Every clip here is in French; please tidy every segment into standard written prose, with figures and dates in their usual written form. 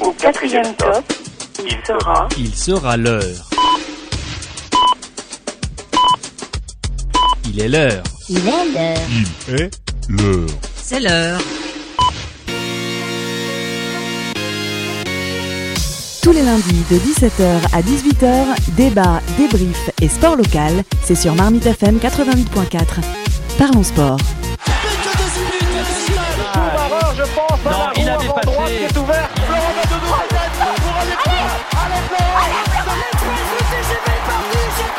Au quatrième top, Il sera l'heure. Il est l'heure. Il est l'heure. Il est l'heure. C'est l'heure. Tous les lundis de 17h à 18h, débat, débrief et sport local, c'est sur Marmite FM 88.4. Parlons sport. Je pense à la roue avant droite qui est ouverte. Florent va de droite. Allez, Florent. Le TGV est parti, c'est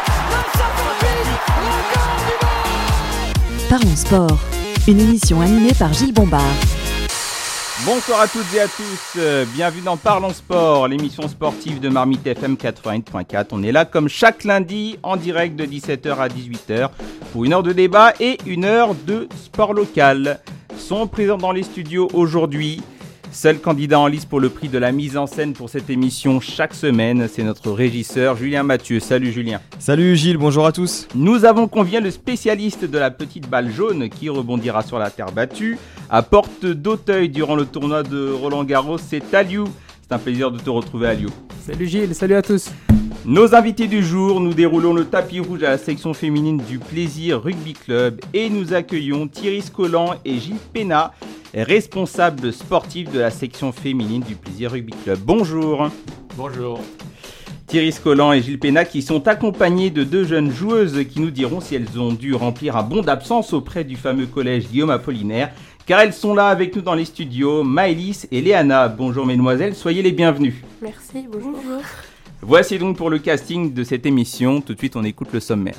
pas 958, record du monde. Parlons sport, une émission animée par Gilles Bombard. Bonsoir à toutes et à tous, bienvenue dans Parlons Sport, l'émission sportive de Marmite FM 88.4. On est là comme chaque lundi en direct de 17h à 18h pour une heure de débat et une heure de sport local. Sont présents dans les studios aujourd'hui, seul candidat en lice pour le prix de la mise en scène pour cette émission chaque semaine, c'est notre régisseur Julien Mathieu. Salut Julien. Salut Gilles, bonjour à tous. Nous avons convié le spécialiste de la petite balle jaune qui rebondira sur la terre battue à Porte d'Auteuil durant le tournoi de Roland-Garros, c'est Aliou. C'est un plaisir de te retrouver Aliou. Salut Gilles, salut à tous. Nos invités du jour, nous déroulons le tapis rouge à la section féminine du Plaisir Rugby Club et nous accueillons Thierry Scollant et Gilles Pénat, responsables sportifs de la section féminine du Plaisir Rugby Club. Bonjour. Bonjour. Thierry Scollant et Gilles Pénat qui sont accompagnés de deux jeunes joueuses qui nous diront si elles ont dû remplir un bon d'absence auprès du fameux collège Guillaume Apollinaire, car elles sont là avec nous dans les studios, Maëlys et Léana. Bonjour mesdemoiselles, soyez les bienvenues. Merci, bonjour. Voici donc pour le casting de cette émission. Tout de suite, on écoute le sommaire.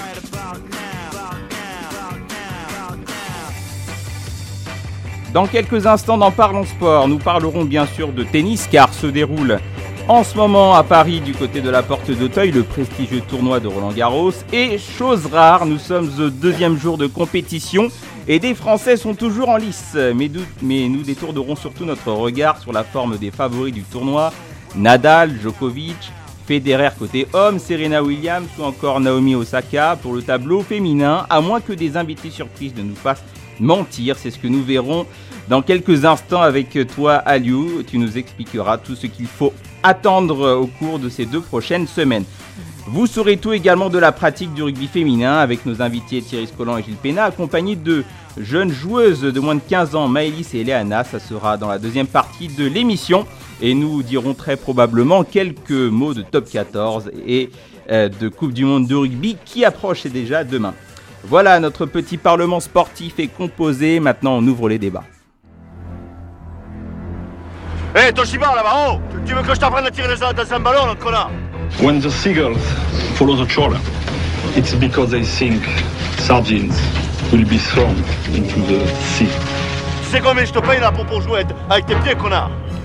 Dans quelques instants, dans Parlons Sport, nous parlerons bien sûr de tennis car se déroule en ce moment à Paris, du côté de la Porte d'Auteuil, le prestigieux tournoi de Roland-Garros. Et chose rare, nous sommes au deuxième jour de compétition et des Français sont toujours en lice. Mais nous détournerons surtout notre regard sur la forme des favoris du tournoi. Nadal, Djokovic, Federer côté homme, Serena Williams ou encore Naomi Osaka pour le tableau féminin, à moins que des invités surprises ne nous fassent mentir. C'est ce que nous verrons dans quelques instants avec toi Aliou. Tu nous expliqueras tout ce qu'il faut attendre au cours de ces 2 prochaines semaines. Vous saurez tout également de la pratique du rugby féminin avec nos invités Thierry Scollant et Gilles Pénat, accompagnés de jeunes joueuses de moins de 15 ans, Maëlys et Léana. Ça sera dans la deuxième partie de l'émission. Et nous dirons très probablement quelques mots de top 14 et de Coupe du Monde de rugby qui approche déjà demain. Voilà, notre petit parlement sportif est composé. Maintenant, on ouvre les débats. Hé, Toshiba, là-bas, oh, tu veux que je t'apprenne à tirer dans un ballon, là, connard? When the seagulls follow the trawler, it's because they think sardines will be thrown into the sea. Tu sais combien je te paye là pour jouer avec tes pieds, connard?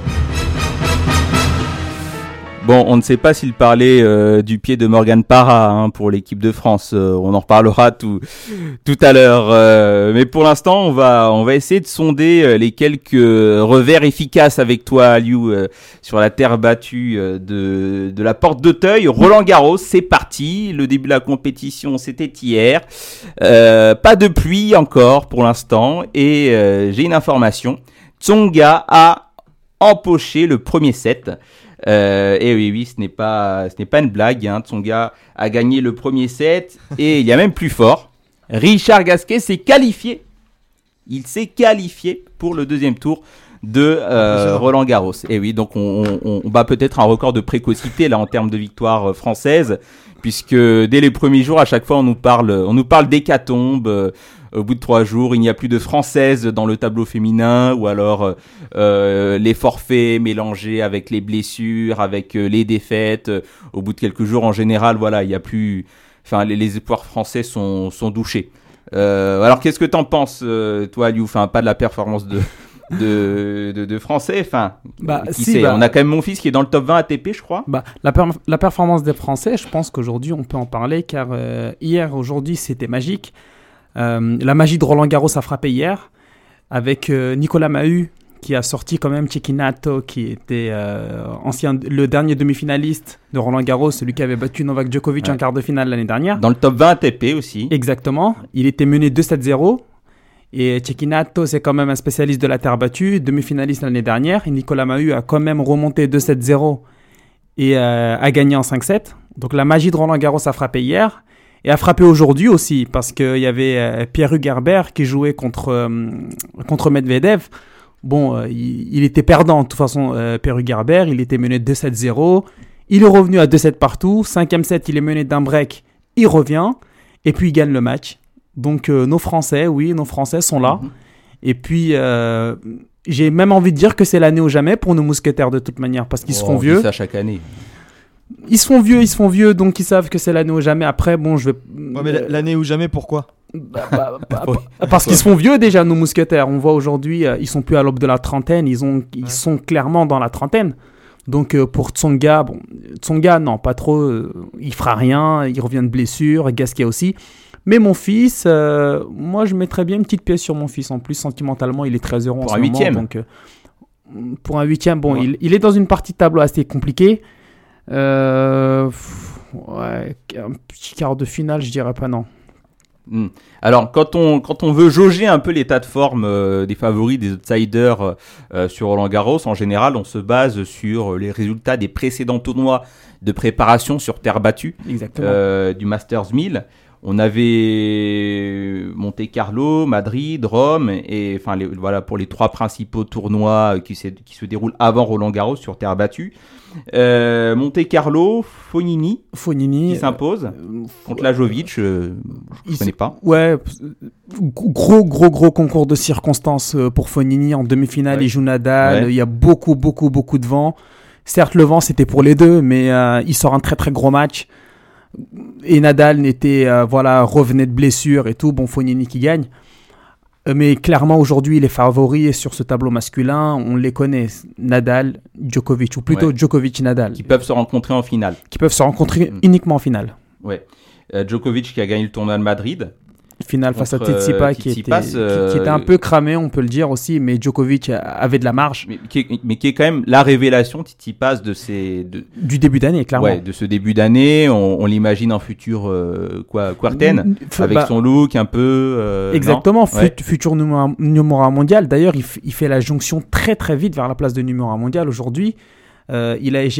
Bon, on ne sait pas s'il parlait du pied de Morgan Parra pour l'équipe de France. On en reparlera tout à l'heure. Mais pour l'instant, on va essayer de sonder les quelques revers efficaces avec toi, Aliou, sur la terre battue de la Porte d'Auteuil. Roland-Garros, c'est parti. Le début de la compétition, c'était hier. Pas de pluie encore pour l'instant. Et j'ai une information. Tsonga a empoché le premier set. Et oui, ce n'est pas une blague. Tsonga a gagné le premier set et il y a même plus fort. Richard Gasquet s'est qualifié. Il s'est qualifié pour le deuxième tour de Roland-Garros. Et oui, donc on bat peut-être un record de précocité là en termes de victoire française, puisque dès les premiers jours, à chaque fois, on nous parle d'hécatombe. Au bout de 3 jours, il n'y a plus de Françaises dans le tableau féminin, ou alors les forfaits mélangés avec les blessures, avec les défaites. Au bout de quelques jours, en général, voilà, il y a plus. Enfin, les espoirs français sont douchés. Alors, qu'est-ce que t'en penses, toi, Aliou? Enfin, pas de la performance de Français. Enfin, qui sait? On a quand même mon fils qui est dans le top 20 ATP, je crois. La performance des Français, je pense qu'aujourd'hui, on peut en parler, car aujourd'hui, c'était magique. La magie de Roland-Garros a frappé hier avec Nicolas Mahut qui a sorti quand même Cecchinato qui était le dernier demi-finaliste de Roland-Garros, celui qui avait battu Novak Djokovic en quart de finale l'année dernière. Dans le top 20 ATP aussi. Exactement. Il était mené 2-7-0 Et Cecchinato, c'est quand même un spécialiste de la terre battue, demi-finaliste l'année dernière. Et Nicolas Mahut a quand même remonté 2-7-0 et a gagné en 5-7. Donc la magie de Roland Garros a frappé hier et a frappé aujourd'hui aussi parce qu'il y avait Pierre-Hugues Herbert qui jouait contre Medvedev. Bon, il était perdant de toute façon, Pierre-Hugues Herbert. Il était mené 2-7-0. Il est revenu à 2-7 partout. 5e set, il est mené d'un break. Il revient et puis il gagne le match. Donc nos Français sont là. Et puis j'ai même envie de dire que c'est l'année ou jamais pour nos mousquetaires de toute manière parce qu'ils se font vieux. On dit ça chaque année. Ils se font vieux, donc ils savent que c'est l'année ou jamais. Après, bon, je vais... Ouais, mais l'année ou jamais, pourquoi ? Parce qu'ils se font vieux déjà, nos mousquetaires. On voit aujourd'hui, ils sont plus à l'aube de la trentaine, ils sont clairement dans la trentaine. Donc pour Tsonga, non, pas trop, il fera rien, il revient de blessure, Gasquet aussi. Mais mon fils, moi je mettrais bien une petite pièce sur mon fils. En plus, sentimentalement, il est très heureux en ce moment. Pour un 8e. Donc, pour un 8e, bon, ouais. il est dans une partie de tableau assez compliquée. Un petit quart de finale, je dirais pas non. Alors, quand on veut jauger un peu l'état de forme des favoris, des outsiders sur Roland-Garros, en général, on se base sur les résultats des précédents tournois de préparation sur terre battue du Masters 1000. On avait Monte-Carlo, Madrid, Rome, et enfin voilà pour les 3 principaux tournois qui se déroulent avant Roland-Garros sur terre battue. Monte-Carlo, Fognini qui s'impose contre Lajovic, je connais pas. Ouais, gros concours de circonstances pour Fognini en demi-finale. Ouais. Il joue Nadal, ouais. Il y a beaucoup de vent. Certes, le vent c'était pour les deux, mais il sort un très gros match. Et Nadal revenait de blessure et tout. Bon, Fognini qui gagne. Mais clairement, aujourd'hui, les favoris sur ce tableau masculin, on les connaît. Nadal, Djokovic, ou plutôt Djokovic-Nadal. Qui peuvent se rencontrer en finale. Uniquement en finale. Ouais. Djokovic qui a gagné le tournoi de Madrid. Finale face à Tsitsipas qui était un peu cramé, on peut le dire aussi, mais Djokovic avait de la marge. Mais qui est quand même la révélation, Tsitsipas, du début d'année, clairement. Ouais, de ce début d'année, on l'imagine en futur quartaine, avec son look un peu... exactement, futur numéro 1 mondial. D'ailleurs, il fait la jonction très vite vers la place de numéro 1 mondial aujourd'hui. Il est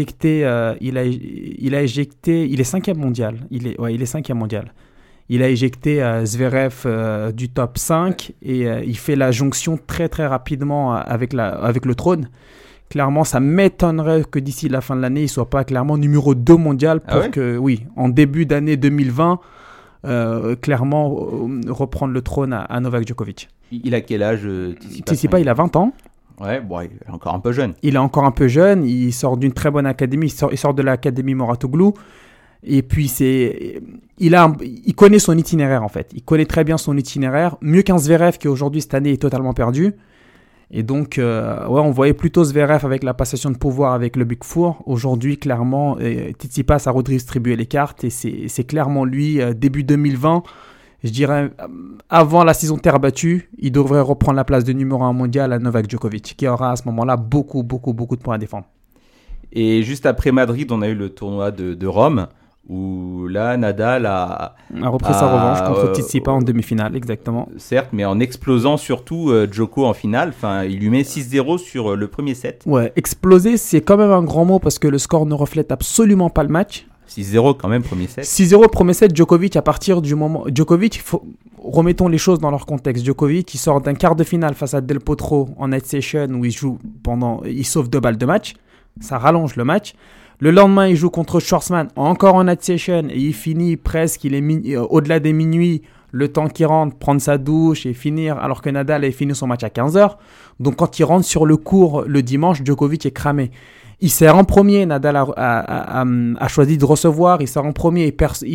5e mondial. Il est 5e mondial. Il a éjecté Zverev du top 5 et il fait la jonction très rapidement avec le trône. Clairement, ça m'étonnerait que d'ici la fin de l'année, il ne soit pas clairement numéro 2 mondial pour en début d'année 2020, clairement reprendre le trône à Novak Djokovic. Il a quel âge Tsitsipas, il a 20 ans. Ouais, bon, il est encore un peu jeune. Il sort d'une très bonne académie, il sort de l'académie Mouratoglou. Et puis il connaît son itinéraire en fait. Il connaît très bien son itinéraire, mieux qu'un Zverev qui aujourd'hui cette année est totalement perdu. Et donc on voyait plutôt Zverev avec la passation de pouvoir avec le Big Four. Aujourd'hui clairement Tsitsipas a redistribué les cartes et c'est clairement lui début 2020. Je dirais avant la saison terre battue, il devrait reprendre la place de numéro 1 mondial à Novak Djokovic qui aura à ce moment-là beaucoup de points à défendre. Et juste après Madrid, on a eu le tournoi de Rome. Où là, Nadal a repris sa revanche contre Tsitsipas en demi-finale, exactement. Certes, mais en explosant surtout Djoko en finale. Enfin, il lui met 6-0 sur le premier set. Ouais, exploser, c'est quand même un grand mot parce que le score ne reflète absolument pas le match. 6-0 quand même, premier set. 6-0 premier set, Djokovic à partir du moment... remettons les choses dans leur contexte. Djokovic, il sort d'un quart de finale face à Del Potro en night session où il sauve 2 balles de match. Ça rallonge le match. Le lendemain, il joue contre Schwartzmann, encore en night session, et il finit presque, il est au-delà des minuit, le temps qu'il rentre, prendre sa douche et finir, alors que Nadal avait fini son match à 15h. Donc quand il rentre sur le court le dimanche, Djokovic est cramé. Il sert en premier, Nadal a choisi de recevoir, il sert en premier,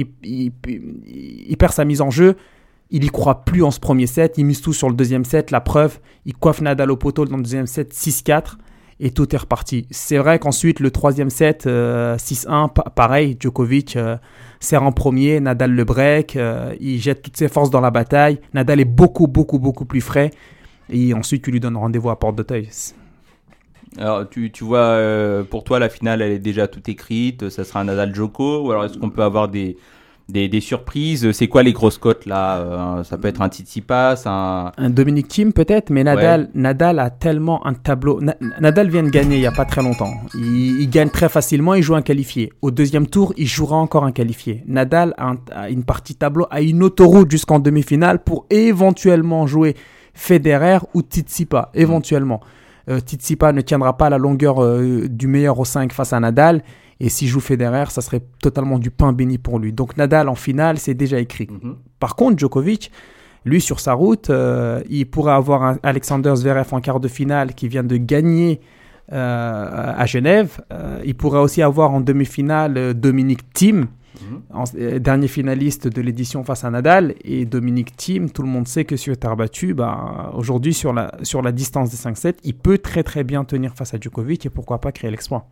il perd sa mise en jeu. Il y croit plus en ce premier set, il mise tout sur le deuxième set, la preuve, il coiffe Nadal au poteau dans le deuxième set 6-4. Et tout est reparti. C'est vrai qu'ensuite, le troisième set, 6-1, pareil, Djokovic sert en premier, Nadal le break, il jette toutes ses forces dans la bataille. Nadal est beaucoup plus frais. Et ensuite, tu lui donnes rendez-vous à Porte d'Auteuil. Alors, tu vois, pour toi, la finale, elle est déjà toute écrite. Ça sera un Nadal-Djoko. Ou alors, est-ce qu'on peut avoir des Des surprises, c'est quoi les grosses cotes là? Ça peut être un Tsitsipas, un Dominic Thiem peut-être, mais Nadal a tellement un tableau. Nadal vient de gagner il n'y a pas très longtemps. Il gagne très facilement, il joue un qualifié. Au deuxième tour, il jouera encore un qualifié. Nadal a une partie tableau, a une autoroute jusqu'en demi-finale pour éventuellement jouer Federer ou Tsitsipas, éventuellement. Tsitsipas ne tiendra pas la longueur du meilleur au 5 face à Nadal. Et s'il joue Federer, ça serait totalement du pain béni pour lui. Donc Nadal en finale, c'est déjà écrit. Par contre, Djokovic, lui sur sa route, il pourrait avoir un Alexander Zverev en quart de finale qui vient de gagner à Genève. Il pourrait aussi avoir en demi-finale Dominic Thiem, dernier finaliste de l'édition face à Nadal. Et Dominic Thiem, tout le monde sait que sur terre battue, aujourd'hui sur la distance des 5-7, il peut très très bien tenir face à Djokovic et pourquoi pas créer l'exploit.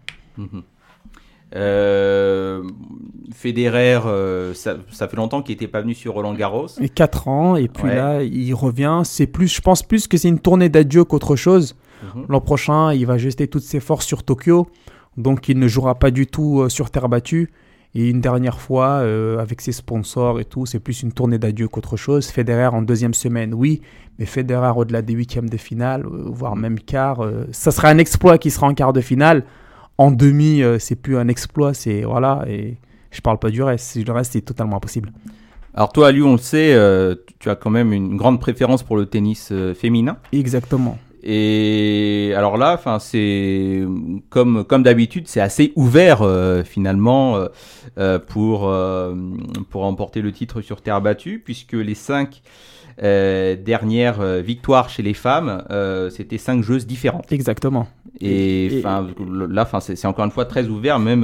Federer, ça fait longtemps qu'il n'était pas venu sur Roland-Garros. Et 4 ans, et puis là, il revient. Je pense plus que c'est une tournée d'adieu qu'autre chose. L'an prochain, il va jeter toutes ses forces sur Tokyo, donc il ne jouera pas du tout sur terre battue. Et une dernière fois, avec ses sponsors et tout, c'est plus une tournée d'adieu qu'autre chose. Federer en deuxième semaine, oui, mais Federer au-delà des huitièmes de finale, voire même quart, ça sera un exploit qui sera en quart de finale. En demi, c'est plus un exploit, et je parle pas du reste. Le reste, c'est totalement impossible. Alors toi, Aliou, on le sait, tu as quand même une grande préférence pour le tennis féminin. Exactement. Et alors là, c'est comme d'habitude, c'est assez ouvert finalement pour remporter le titre sur terre battue, puisque les 5 dernières victoires chez les femmes, c'était 5 joueuses différentes. Exactement. Et là, c'est encore une fois très ouvert. Même,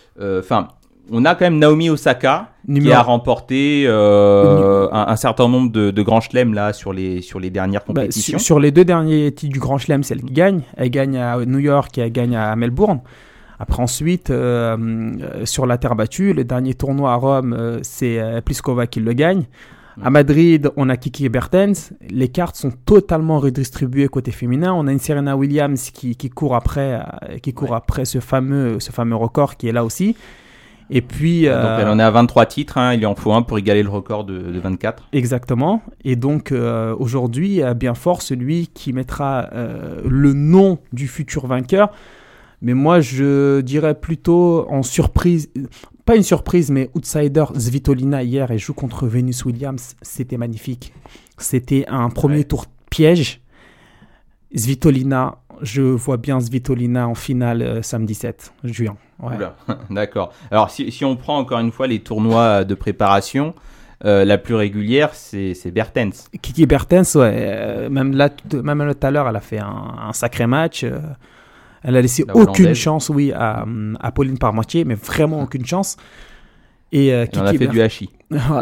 on a quand même Naomi Osaka qui a remporté un certain nombre de grands chelems là sur les dernières compétitions. Sur les 2 derniers titres du grand chelem, c'est elle qui gagne. Elle gagne à New York et elle gagne à Melbourne. Après ensuite, sur la terre battue, le dernier tournoi à Rome, c'est Pliskova qui le gagne. À Madrid, on a Kiki Bertens. Les cartes sont totalement redistribuées côté féminin. On a une Serena Williams qui court après ce fameux record qui est là aussi. Et puis, donc elle en est à 23 titres. Il en faut un pour égaler le record de 24. Exactement. Et donc aujourd'hui, à bien fort celui qui mettra le nom du futur vainqueur. Mais moi, je dirais plutôt en surprise. Pas une surprise, mais outsider, Svitolina hier, elle joue contre Venus Williams. C'était magnifique. C'était un premier tour piège. Svitolina, je vois bien Svitolina en finale samedi 7 juin. Ouais. Oula, d'accord. Alors, si on prend encore une fois les tournois de préparation, la plus régulière, c'est Bertens. Kiki Bertens, même là tout à l'heure, elle a fait un sacré match. Elle a laissé aucune chance, à Pauline Parmentier, mais vraiment aucune chance. Et on a fait du hachis. Voilà.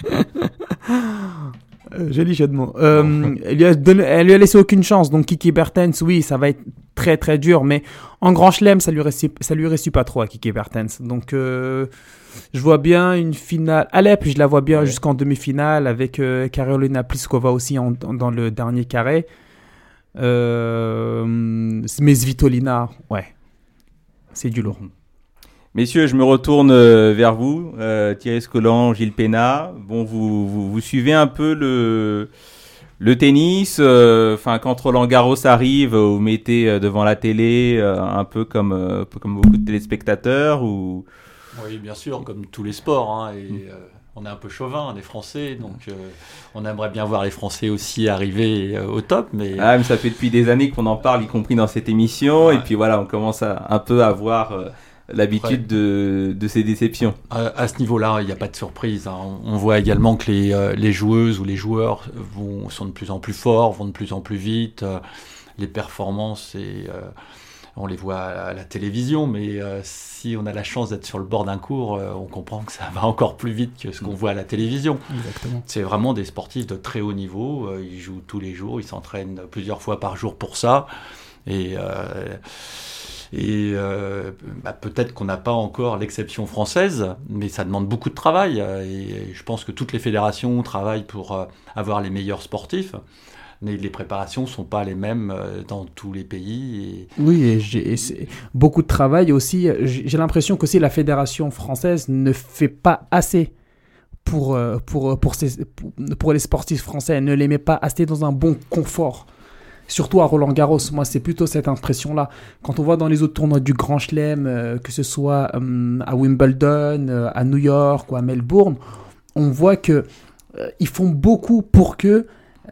Joli jeu de mots. Elle lui a laissé aucune chance. Donc Kiki Bertens, oui, ça va être très très dur, mais en grand chelem, ça lui réussit pas trop à Kiki Bertens. Donc je vois bien une finale. Alep, je la vois bien jusqu'en demi-finale avec Karolina Pliskova aussi dans le dernier carré. Mais Svitolina, c'est du lourd. Messieurs, je me retourne vers vous, Thierry Scolan, Gilles Pénat. Bon, vous suivez un peu le tennis. Quand Roland Garros arrive, vous mettez devant la télé un peu comme beaucoup de téléspectateurs ou... Oui, bien sûr, comme tous les sports. On est un peu chauvin, on est Français, donc on aimerait bien voir les Français aussi arriver au top. Mais ça fait depuis des années qu'on en parle, y compris dans cette émission. Et puis voilà, on commence un peu à voir l'habitude de ces déceptions. À ce niveau-là, il n'y a pas de surprise. On voit également que les joueuses ou les joueurs sont de plus en plus forts, vont de plus en plus vite. Les performances, on les voit à la télévision, mais si on a la chance d'être sur le bord d'un court, on comprend que ça va encore plus vite que ce qu'on voit à la télévision. Exactement. C'est vraiment des sportifs de très haut niveau. Ils jouent tous les jours, ils s'entraînent plusieurs fois par jour pour ça. Et peut-être qu'on n'a pas encore l'exception française, mais ça demande beaucoup de travail. Et je pense que toutes les fédérations travaillent pour avoir les meilleurs sportifs. Mais les préparations ne sont pas les mêmes dans tous les pays. Oui, et c'est beaucoup de travail aussi. J'ai l'impression qu'aussi la fédération française ne fait pas assez pour les sportifs français, ne les met pas assez dans un bon confort. Surtout à Roland-Garros, moi c'est plutôt cette impression-là. Quand on voit dans les autres tournois du Grand Chelem, que ce soit à Wimbledon, à New York ou à Melbourne, on voit que ils font beaucoup pour que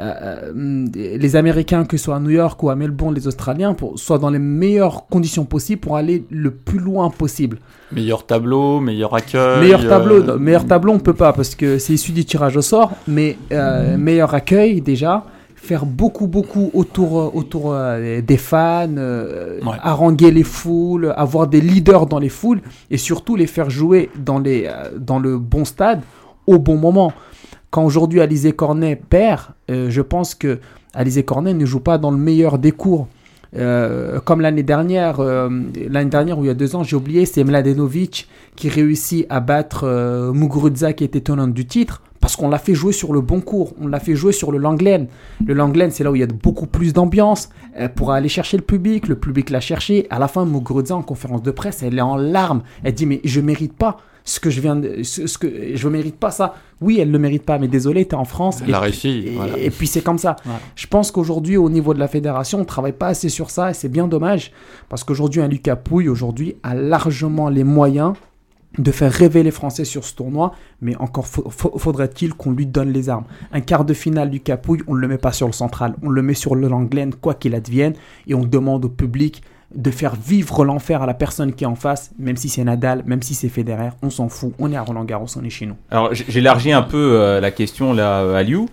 les Américains, que ce soit à New York ou à Melbourne, les Australiens, soient dans les meilleures conditions possibles pour aller le plus loin possible. Meilleur tableau, meilleur accueil. Meilleur tableau, on peut pas parce que c'est issu du tirage au sort, mais meilleur accueil déjà. Faire beaucoup autour des fans, haranguer les foules, avoir des leaders dans les foules et surtout les faire jouer dans le bon stade au bon moment. Quand aujourd'hui Alizé Cornet perd, je pense que Alizé Cornet ne joue pas dans le meilleur des cours. Comme l'année dernière ou il y a 2 ans, j'ai oublié, c'est Mladenovic qui réussit à battre Muguruza qui était tenante du titre. Parce qu'on l'a fait jouer sur le bon cours, on l'a fait jouer sur le Langlen. Le Langlen, c'est là où il y a beaucoup plus d'ambiance pour aller chercher le public l'a cherché. À la fin, Muguruza, en conférence de presse, elle est en larmes. Elle dit, mais je mérite pas je mérite pas ça. Oui, elle le mérite pas, mais désolé, t'es en France. Elle a réussi. Voilà. Et puis c'est comme ça. Ouais. Je pense qu'aujourd'hui, au niveau de la fédération, on travaille pas assez sur ça et c'est bien dommage. Parce qu'aujourd'hui, un Lucas Pouille, a largement les moyens de faire rêver les Français sur ce tournoi, mais encore faudrait-il qu'on lui donne les armes. Un quart de finale du Capouille, on ne le met pas sur le central, on le met sur le Langlen, quoi qu'il advienne, et on demande au public de faire vivre l'enfer à la personne qui est en face, même si c'est Nadal, même si c'est Federer, on s'en fout, on est à Roland-Garros, on est chez nous. Alors j'élargis un peu la question là à Liu.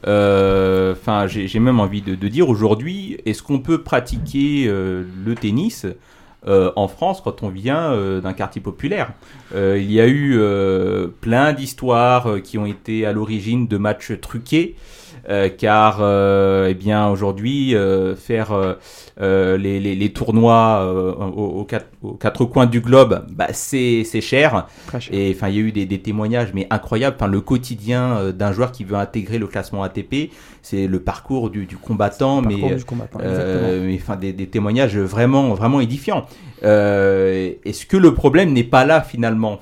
J'ai même envie de dire aujourd'hui, est-ce qu'on peut pratiquer le tennis en France quand on vient d'un quartier populaire? Il y a eu plein d'histoires qui ont été à l'origine de matchs truqués, car aujourd'hui faire les tournois aux quatre coins du globe, c'est cher. Et il y a eu des témoignages mais incroyables. Le quotidien d'un joueur qui veut intégrer le classement ATP, c'est le parcours du combattant, des témoignages vraiment édifiants. Est-ce que le problème n'est pas là finalement?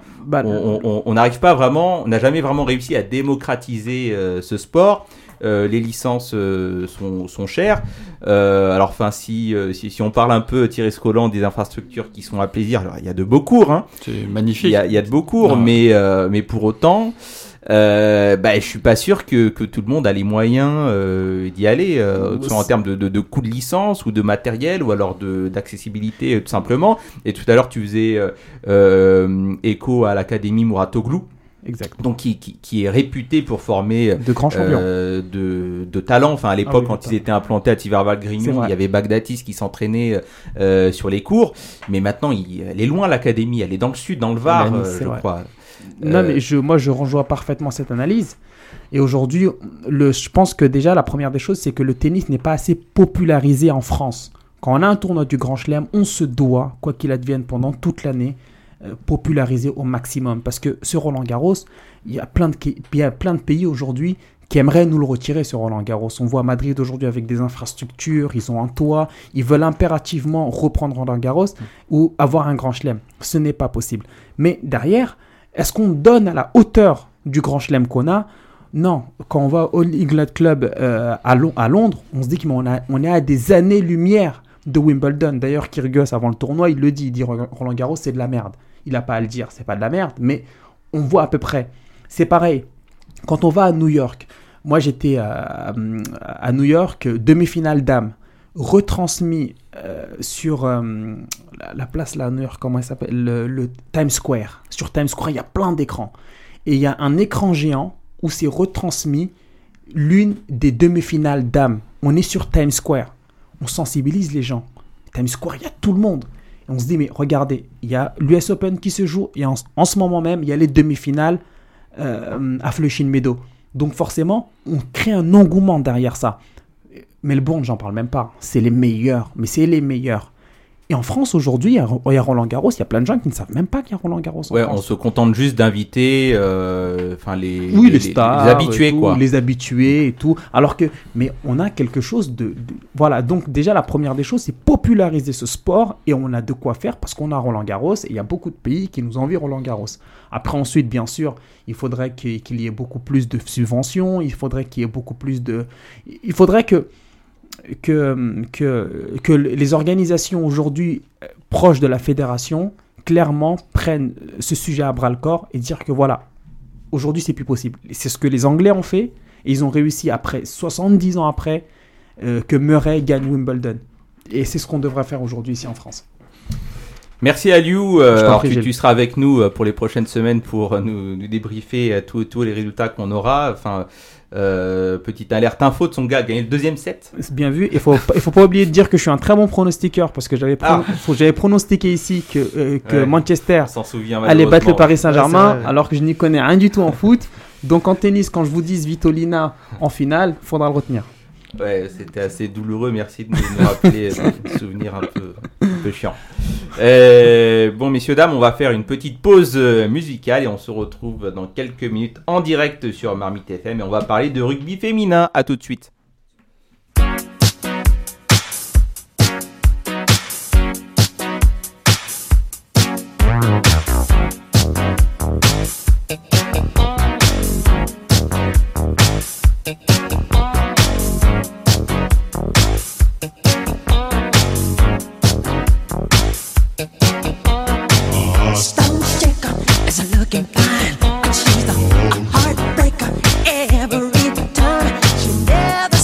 On n'arrive pas vraiment, on n'a jamais vraiment réussi à démocratiser ce sport. Les licences sont chères. Si on parle un peu, Thierry Scolan, des infrastructures qui sont à plaisir, alors il y a de beaux cours. C'est magnifique. Il y a de beaux cours, mais pour autant, je suis pas sûr que tout le monde a les moyens d'y aller, que ce soit en termes de coût de licence ou de matériel ou alors d'accessibilité tout simplement. Et tout à l'heure, tu faisais écho à l'Académie Mouratoglou. Exact. Donc qui est réputé pour former de grands champions de talent. À l'époque, quand ils étaient implantés à Tiverval-Grignon, il y avait Bagdatis qui s'entraînait sur les cours. Mais maintenant, elle est loin, l'Académie. Elle est dans le sud, dans le Var, je crois. Non, mais je rejoins parfaitement cette analyse. Et aujourd'hui, je pense que déjà, la première des choses, c'est que le tennis n'est pas assez popularisé en France. Quand on a un tournoi du Grand Chelem, on se doit, quoi qu'il advienne pendant toute l'année, populariser au maximum. Parce que ce Roland-Garros, il y a plein de pays aujourd'hui qui aimeraient nous le retirer, ce Roland-Garros. On voit Madrid aujourd'hui avec des infrastructures, ils ont un toit, ils veulent impérativement reprendre Roland-Garros ou avoir un Grand Chelem. Ce n'est pas possible. Mais derrière, est-ce qu'on donne à la hauteur du Grand Chelem qu'on a? Non. Quand on va au All England Club à Londres, on se dit qu'on est à des années-lumière de Wimbledon. D'ailleurs, Kyrgios, avant le tournoi, il le dit. Il dit Roland-Garros, c'est de la merde. Il n'a pas à le dire, c'est pas de la merde, mais on voit à peu près. C'est pareil. Quand on va à New York, moi j'étais à New York, demi-finale dames, retransmis sur la place là à New York, comment elle s'appelle, le Times Square. Sur Times Square, il y a plein d'écrans. Et il y a un écran géant où c'est retransmis l'une des demi-finales dames. On est sur Times Square. On sensibilise les gens. Times Square, il y a tout le monde. Et on se dit, mais regardez, il y a l'US Open qui se joue et en ce moment même, il y a les demi-finales à Flushing Meadows. Donc forcément, on crée un engouement derrière ça. Melbourne, j'en parle même pas. C'est les meilleurs, mais c'est les meilleurs. Et en France, aujourd'hui, il y a Roland Garros, il y a plein de gens qui ne savent même pas qu'il y a Roland Garros. Ouais, on se contente juste d'inviter les stars, les habitués, tout, quoi. Les habitués et tout. Mais on a quelque chose voilà, donc déjà, la première des choses, c'est populariser ce sport et on a de quoi faire parce qu'on a Roland Garros et il y a beaucoup de pays qui nous envient Roland Garros. Après, ensuite, bien sûr, il faudrait qu'il y ait beaucoup plus de subventions, il faudrait qu'il y ait beaucoup plus de... Il faudrait que les organisations aujourd'hui proches de la fédération clairement prennent ce sujet à bras-le-corps et dire que voilà, aujourd'hui c'est plus possible. C'est ce que les Anglais ont fait et ils ont réussi après 70 ans après que Murray gagne Wimbledon. Et c'est ce qu'on devrait faire aujourd'hui ici en France. Merci Aliou, tu seras avec nous pour les prochaines semaines pour nous débriefer tous les résultats qu'on aura. Enfin, petite alerte info de son gars a gagné le deuxième set. C'est bien vu. Il faut pas oublier de dire que je suis un très bon pronostiqueur parce que j'avais pronostiqué ici que Manchester allait battre le Paris Saint-Germain alors que je n'y connais rien du tout en foot. Donc en tennis, quand je vous dis Svitolina en finale, faudra le retenir. Ouais, c'était assez douloureux. Merci de nous rappeler des souvenirs un peu chiants. Bon, messieurs, dames, on va faire une petite pause musicale et on se retrouve dans quelques minutes en direct sur Marmite FM et on va parler de rugby féminin. À tout de suite. Heartbreaker every time. She never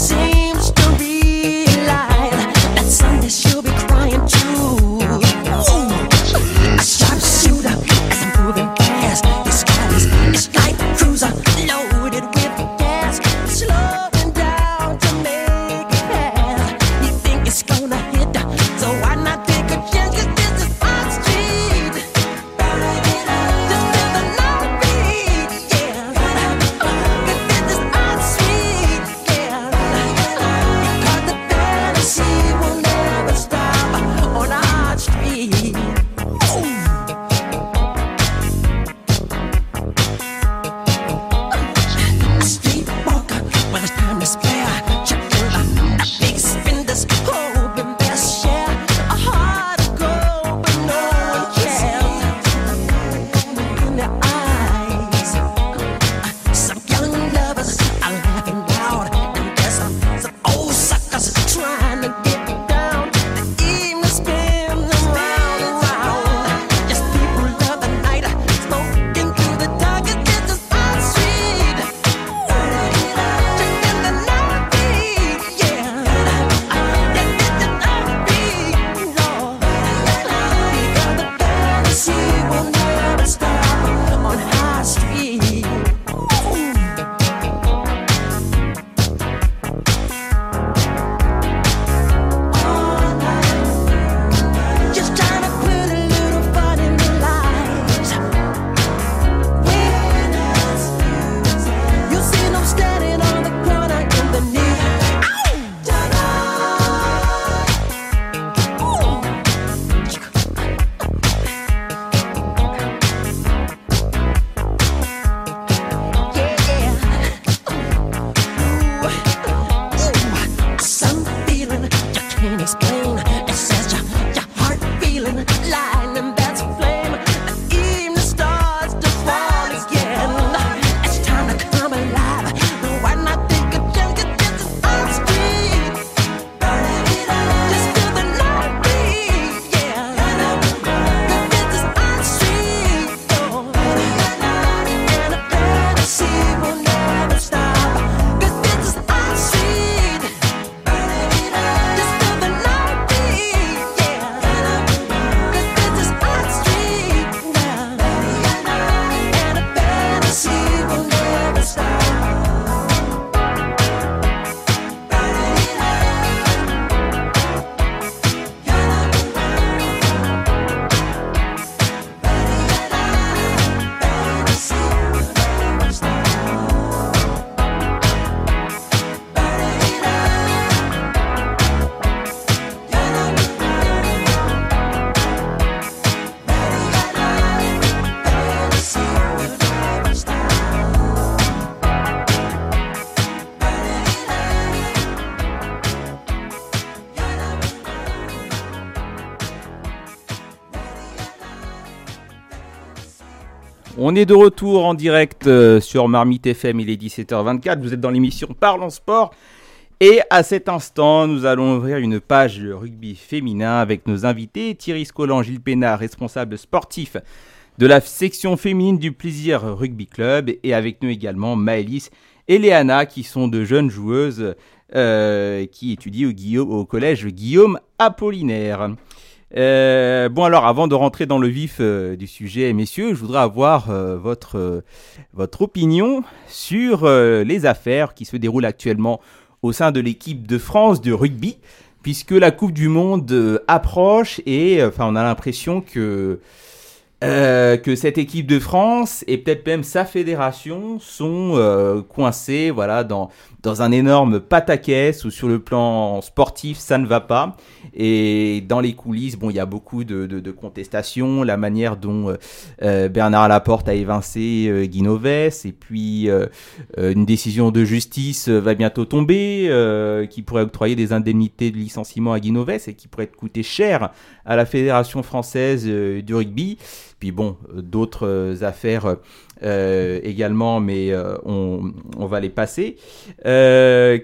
On est de retour en direct sur Marmite FM, il est 17h24, vous êtes dans l'émission Parlons Sport. Et à cet instant, nous allons ouvrir une page rugby féminin avec nos invités. Thierry Scollan, Gilles Pénard, responsable sportif de la section féminine du Plaisir Rugby Club. Et avec nous également Maëlys et Léana, qui sont de jeunes joueuses qui étudient au collège Guillaume Apollinaire. Bon alors, avant de rentrer dans le vif du sujet, messieurs, je voudrais avoir votre opinion sur les affaires qui se déroulent actuellement au sein de l'équipe de France de rugby, puisque la Coupe du Monde approche et on a l'impression que cette équipe de France et peut-être même sa fédération sont coincés dans un énorme pataquès où sur le plan sportif ça ne va pas, et dans les coulisses il y a beaucoup de contestations, la manière dont Bernard Laporte a évincé Guy Novès, et puis une décision de justice va bientôt tomber qui pourrait octroyer des indemnités de licenciement à Guy Novès et qui pourrait coûter cher à la Fédération française du rugby. Puis d'autres affaires également, mais on va les passer. Dans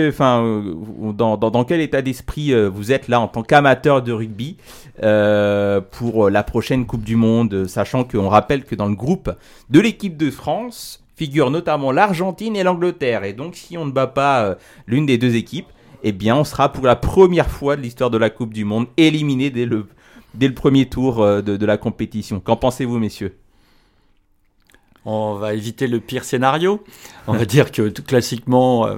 quel état d'esprit vous êtes là en tant qu'amateur de rugby pour la prochaine Coupe du Monde, sachant qu'on rappelle que dans le groupe de l'équipe de France figurent notamment l'Argentine et l'Angleterre, et donc si on ne bat pas l'une des deux équipes, eh bien on sera pour la première fois de l'histoire de la Coupe du Monde éliminé dès le premier tour de la compétition. Qu'en pensez-vous, messieurs ? On va éviter le pire scénario. On va dire que classiquement,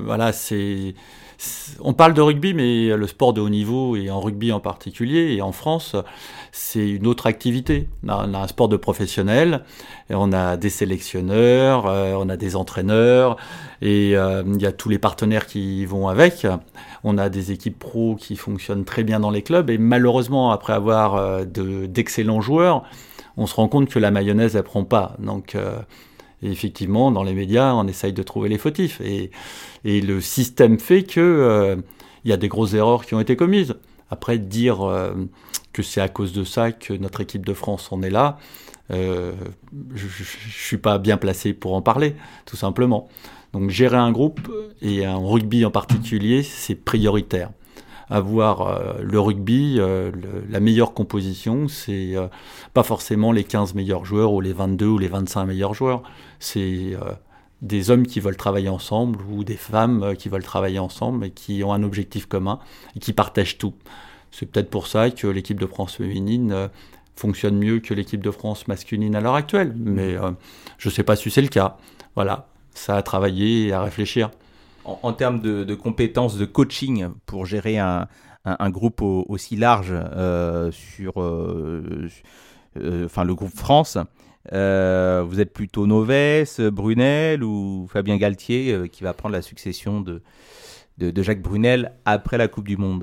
on parle de rugby, mais le sport de haut niveau, et en rugby en particulier, et en France, c'est une autre activité. On a un sport de professionnels, et on a des sélectionneurs, on a des entraîneurs, et il y a tous les partenaires qui vont avec. On a des équipes pro qui fonctionnent très bien dans les clubs, et malheureusement, après avoir d'excellents joueurs, on se rend compte que la mayonnaise, elle prend pas. Donc, et effectivement, dans les médias, on essaye de trouver les fautifs. Et le système fait que y a des grosses erreurs qui ont été commises. Après, dire que c'est à cause de ça que notre équipe de France en est là, je suis pas bien placé pour en parler, tout simplement. Donc, gérer un groupe, et un rugby en particulier, c'est prioritaire. Avoir le rugby, la meilleure composition, c'est pas forcément les 15 meilleurs joueurs ou les 22 ou les 25 meilleurs joueurs. C'est des hommes qui veulent travailler ensemble, ou des femmes qui veulent travailler ensemble et qui ont un objectif commun et qui partagent tout. C'est peut-être pour ça que l'équipe de France féminine fonctionne mieux que l'équipe de France masculine à l'heure actuelle. Mais je sais pas si c'est le cas. Voilà, ça a travaillé et à réfléchir. En termes de compétences de coaching pour gérer un groupe aussi large sur le groupe France, vous êtes plutôt Novès, Brunel ou Fabien Galtier qui va prendre la succession de Jacques Brunel après la Coupe du Monde ?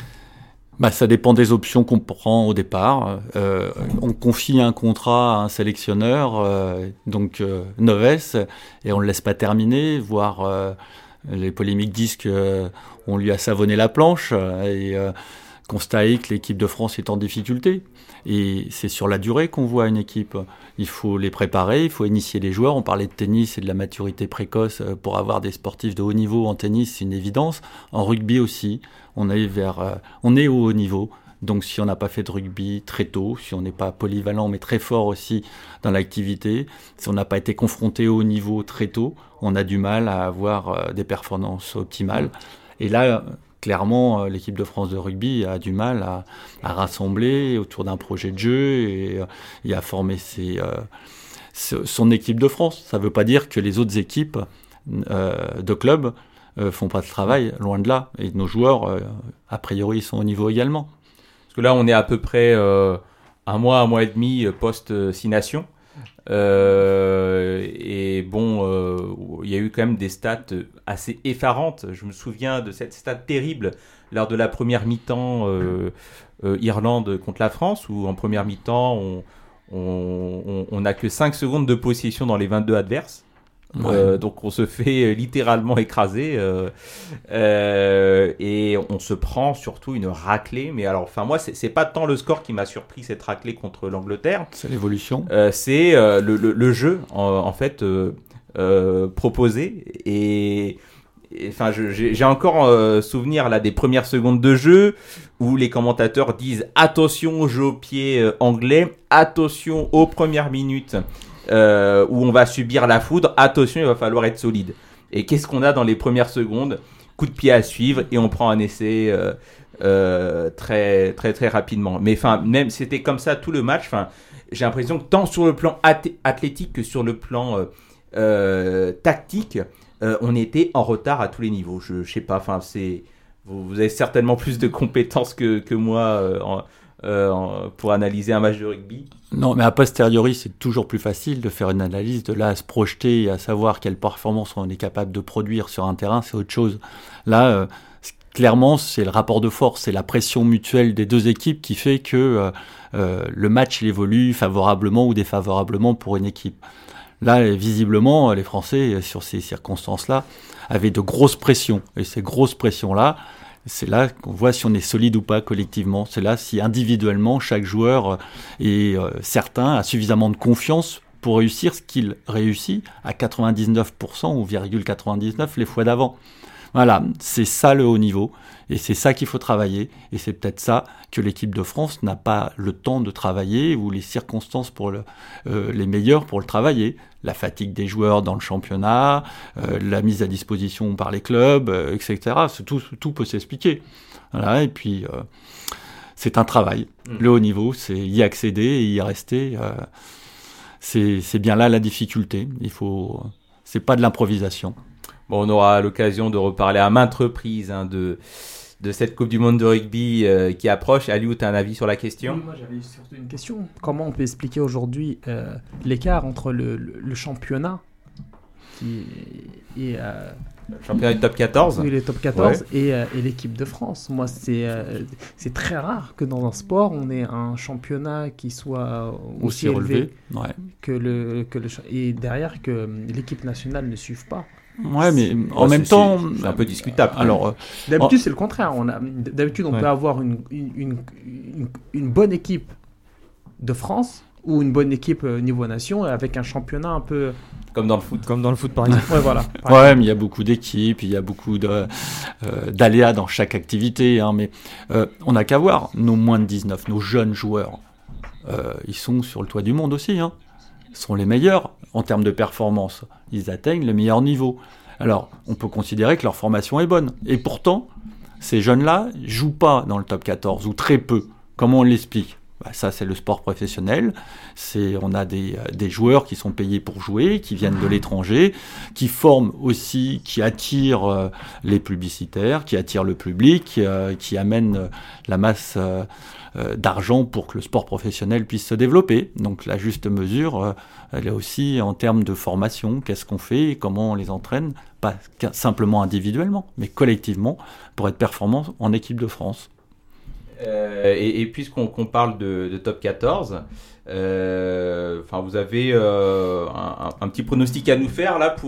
Ça dépend des options qu'on prend au départ. On confie un contrat à un sélectionneur, donc Novès, et on ne le laisse pas terminer, voire les polémiques disent qu'on lui a savonné la planche, et constater que l'équipe de France est en difficulté. Et c'est sur la durée qu'on voit une équipe. Il faut les préparer, il faut initier les joueurs. On parlait de tennis et de la maturité précoce. Pour avoir des sportifs de haut niveau en tennis, c'est une évidence. En rugby aussi, on est au haut niveau. Donc si on n'a pas fait de rugby très tôt, si on n'est pas polyvalent mais très fort aussi dans l'activité, si on n'a pas été confronté au haut niveau très tôt, on a du mal à avoir des performances optimales. Et là, clairement, l'équipe de France de rugby a du mal à rassembler autour d'un projet de jeu et à former son équipe de France. Ça ne veut pas dire que les autres équipes de clubs font pas de travail, loin de là. Et nos joueurs, a priori, sont au niveau également. Parce que là, on est à peu près un mois et demi post-6 Nations. Il y a eu quand même des stats assez effarantes. Je me souviens de cette stat terrible lors de la première mi-temps Irlande contre la France, où en première mi-temps on n'a que 5 secondes de possession dans les 22 adverses. Donc on se fait littéralement écraser et on se prend surtout une raclée. Mais alors, enfin moi, c'est pas tant le score qui m'a surpris, cette raclée contre l'Angleterre. C'est l'évolution. C'est le jeu en fait proposé et enfin j'ai encore souvenir là des premières secondes de jeu où les commentateurs disent attention au jeu au pied anglais, attention aux premières minutes où on va subir la foudre, attention, il va falloir être solide. Et qu'est-ce qu'on a dans les premières secondes? Coup de pied à suivre et on prend un essai très très très rapidement. Mais enfin, même c'était comme ça tout le match. Enfin, j'ai l'impression que tant sur le plan athlétique que sur le plan tactique, on était en retard à tous les niveaux. Je sais pas. Enfin, vous avez certainement plus de compétences que moi pour analyser un match de rugby. Non, mais a posteriori, c'est toujours plus facile de faire une analyse, de là à se projeter et à savoir quelle performance on est capable de produire sur un terrain, c'est autre chose. Là, clairement, c'est le rapport de force, c'est la pression mutuelle des deux équipes qui fait que le match il évolue favorablement ou défavorablement pour une équipe. Là, visiblement, les Français, sur ces circonstances-là, avaient de grosses pressions. Et ces grosses pressions-là, c'est là qu'on voit si on est solide ou pas collectivement. C'est là si individuellement, chaque joueur est certain, a suffisamment de confiance pour réussir ce qu'il réussit à 99% ou 0,99 les fois d'avant. Voilà, c'est ça le haut niveau. Et c'est ça qu'il faut travailler. Et c'est peut-être ça que l'équipe de France n'a pas le temps de travailler ou les circonstances pour les meilleures pour le travailler. La fatigue des joueurs dans le championnat, la mise à disposition par les clubs, etc. Tout peut s'expliquer. Voilà, et puis, c'est un travail. Le haut niveau, c'est y accéder et y rester. C'est bien là la difficulté. C'est pas de l'improvisation. Bon, on aura l'occasion de reparler à maintes reprises de cette Coupe du Monde de rugby qui approche. Aliou, tu as un avis sur la question? Oui, moi j'avais surtout une question. Comment on peut expliquer aujourd'hui l'écart entre le championnat et championnat du top 14? Oui, le top 14 ouais. et l'équipe de France. Moi, c'est très rare que dans un sport, on ait un championnat qui soit aussi élevé que et derrière que l'équipe nationale ne suive pas. Ouais, mais en même temps, c'est un peu discutable. Alors, d'habitude, c'est le contraire. D'habitude, on peut avoir une bonne équipe de France ou une bonne équipe niveau nation avec un championnat un peu comme dans le foot. Comme dans le foot, par exemple. Ouais, voilà. Ouais, mais il y a beaucoup d'équipes, il y a beaucoup d'aléas dans chaque activité. Hein, mais on n'a qu'à voir nos moins de 19, nos jeunes joueurs. Ils sont sur le toit du monde aussi. Hein. Ils sont les meilleurs en termes de performance. Ils atteignent le meilleur niveau. Alors, on peut considérer que leur formation est bonne. Et pourtant, ces jeunes-là ne jouent pas dans le top 14, ou très peu. Comment on l'explique ? Ça, c'est le sport professionnel. On a des joueurs qui sont payés pour jouer, qui viennent de l'étranger, qui forment aussi, qui attirent les publicitaires, qui attirent le public, qui amènent la masse d'argent pour que le sport professionnel puisse se développer. Donc la juste mesure, elle est aussi en termes de formation. Qu'est-ce qu'on fait et comment on les entraîne ? Pas simplement individuellement, mais collectivement, pour être performant en équipe de France. Et puisqu'on parle de top 14, vous avez un petit pronostic à nous faire là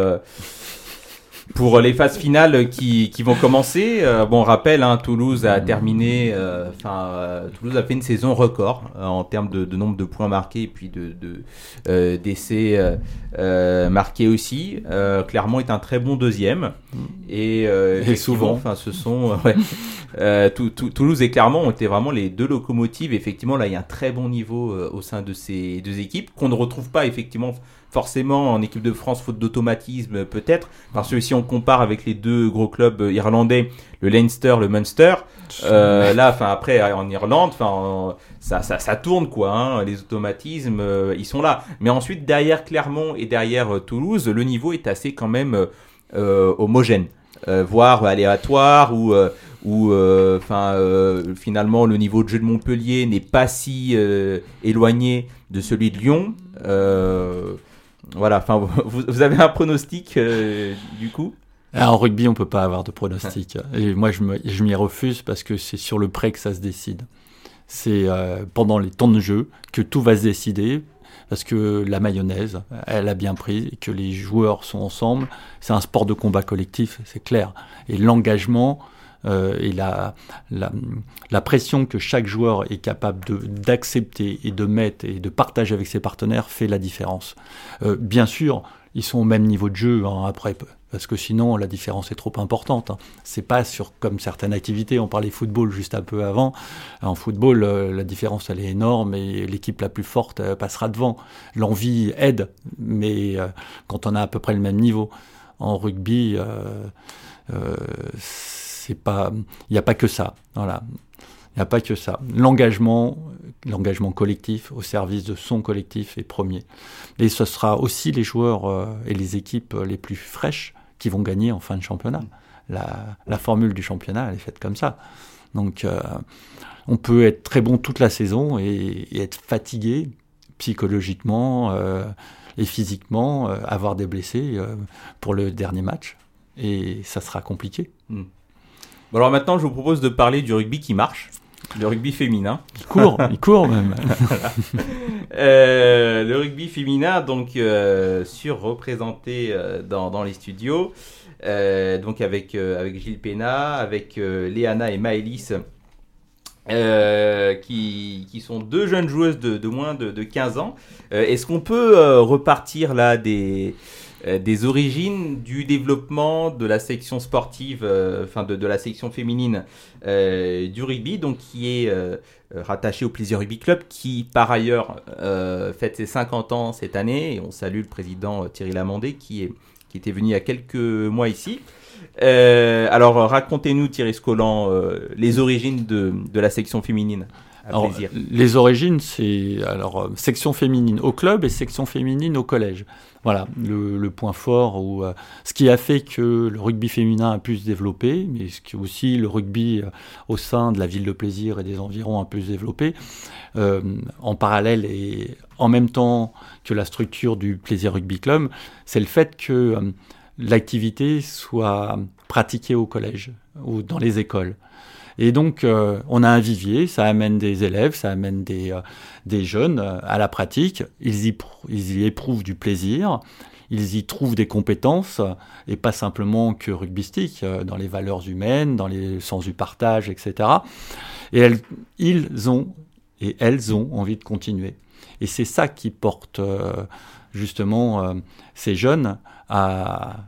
pour les phases finales qui vont commencer. On rappelle, Toulouse a terminé, Toulouse a fait une saison record en termes de nombre de points marqués et puis d'essais marqués aussi. Clermont est un très bon deuxième et souvent, ce sont Toulouse et Clermont ont été vraiment les deux locomotives. Effectivement, là, il y a un très bon niveau au sein de ces deux équipes qu'on ne retrouve pas effectivement forcément en équipe de France, faute d'automatisme peut-être, parce que si on compare avec les deux gros clubs irlandais, le Leinster, le Munster, après en Irlande, ça tourne quoi, les automatismes ils sont là. Mais ensuite derrière Clermont et derrière Toulouse, le niveau est assez quand même homogène, voire aléatoire ou finalement le niveau de jeu de Montpellier n'est pas si éloigné de celui de Lyon. Vous avez un pronostic du coup ? En rugby, on ne peut pas avoir de pronostic. Et moi, je m'y refuse parce que c'est sur le pré que ça se décide. C'est pendant les temps de jeu que tout va se décider. parce que la mayonnaise, elle a bien pris, et que les joueurs sont ensemble. C'est un sport de combat collectif, c'est clair. Et l'engagement et la pression que chaque joueur est capable d'accepter et de mettre et de partager avec ses partenaires fait la différence. Bien sûr, ils sont au même niveau de jeu après, parce que sinon la différence est trop importante. C'est pas comme certaines activités, on parlait football juste un peu avant. En football, la différence elle est énorme et l'équipe la plus forte passera devant. L'envie aide, mais quand on a à peu près le même niveau. En rugby, il n'y a pas que ça. Voilà. Il n'y a pas que ça. L'engagement collectif au service de son collectif est premier. Et ce sera aussi les joueurs et les équipes les plus fraîches qui vont gagner en fin de championnat. La formule du championnat, elle est faite comme ça. Donc, on peut être très bon toute la saison et être fatigué psychologiquement et physiquement, avoir des blessés pour le dernier match. Et ça sera compliqué. Bon, alors maintenant, je vous propose de parler du rugby qui marche, le rugby féminin. Il court même. Le rugby féminin, donc surreprésenté dans les studios, donc avec Gilles Pénat, avec Léana et Maëlys, qui sont deux jeunes joueuses de moins de 15 ans. Est-ce qu'on peut repartir là des origines du développement de la section sportive, de la section féminine du rugby, donc qui est rattachée au Plaisir Rugby Club, qui par ailleurs fête ses 50 ans cette année, et on salue le président Thierry Lamandé qui était venu il y a quelques mois ici. Alors racontez-nous, Thierry Scollant, les origines de la section féminine. Alors, les origines, c'est section féminine au club et section féminine au collège. Voilà, le point fort, ce qui a fait que le rugby féminin a pu se développer, mais ce qui aussi le rugby au sein de la ville de Plaisir et des environs a pu se développer, en parallèle et en même temps que la structure du Plaisir Rugby Club, c'est le fait que l'activité soit pratiquée au collège ou dans les écoles. Et donc, on a un vivier, ça amène des élèves, ça amène des jeunes à la pratique. Ils y éprouvent du plaisir, ils y trouvent des compétences, et pas simplement que rugbystique, dans les valeurs humaines, dans les sens du partage, etc. Et elles ont envie de continuer. Et c'est ça qui porte justement ces jeunes à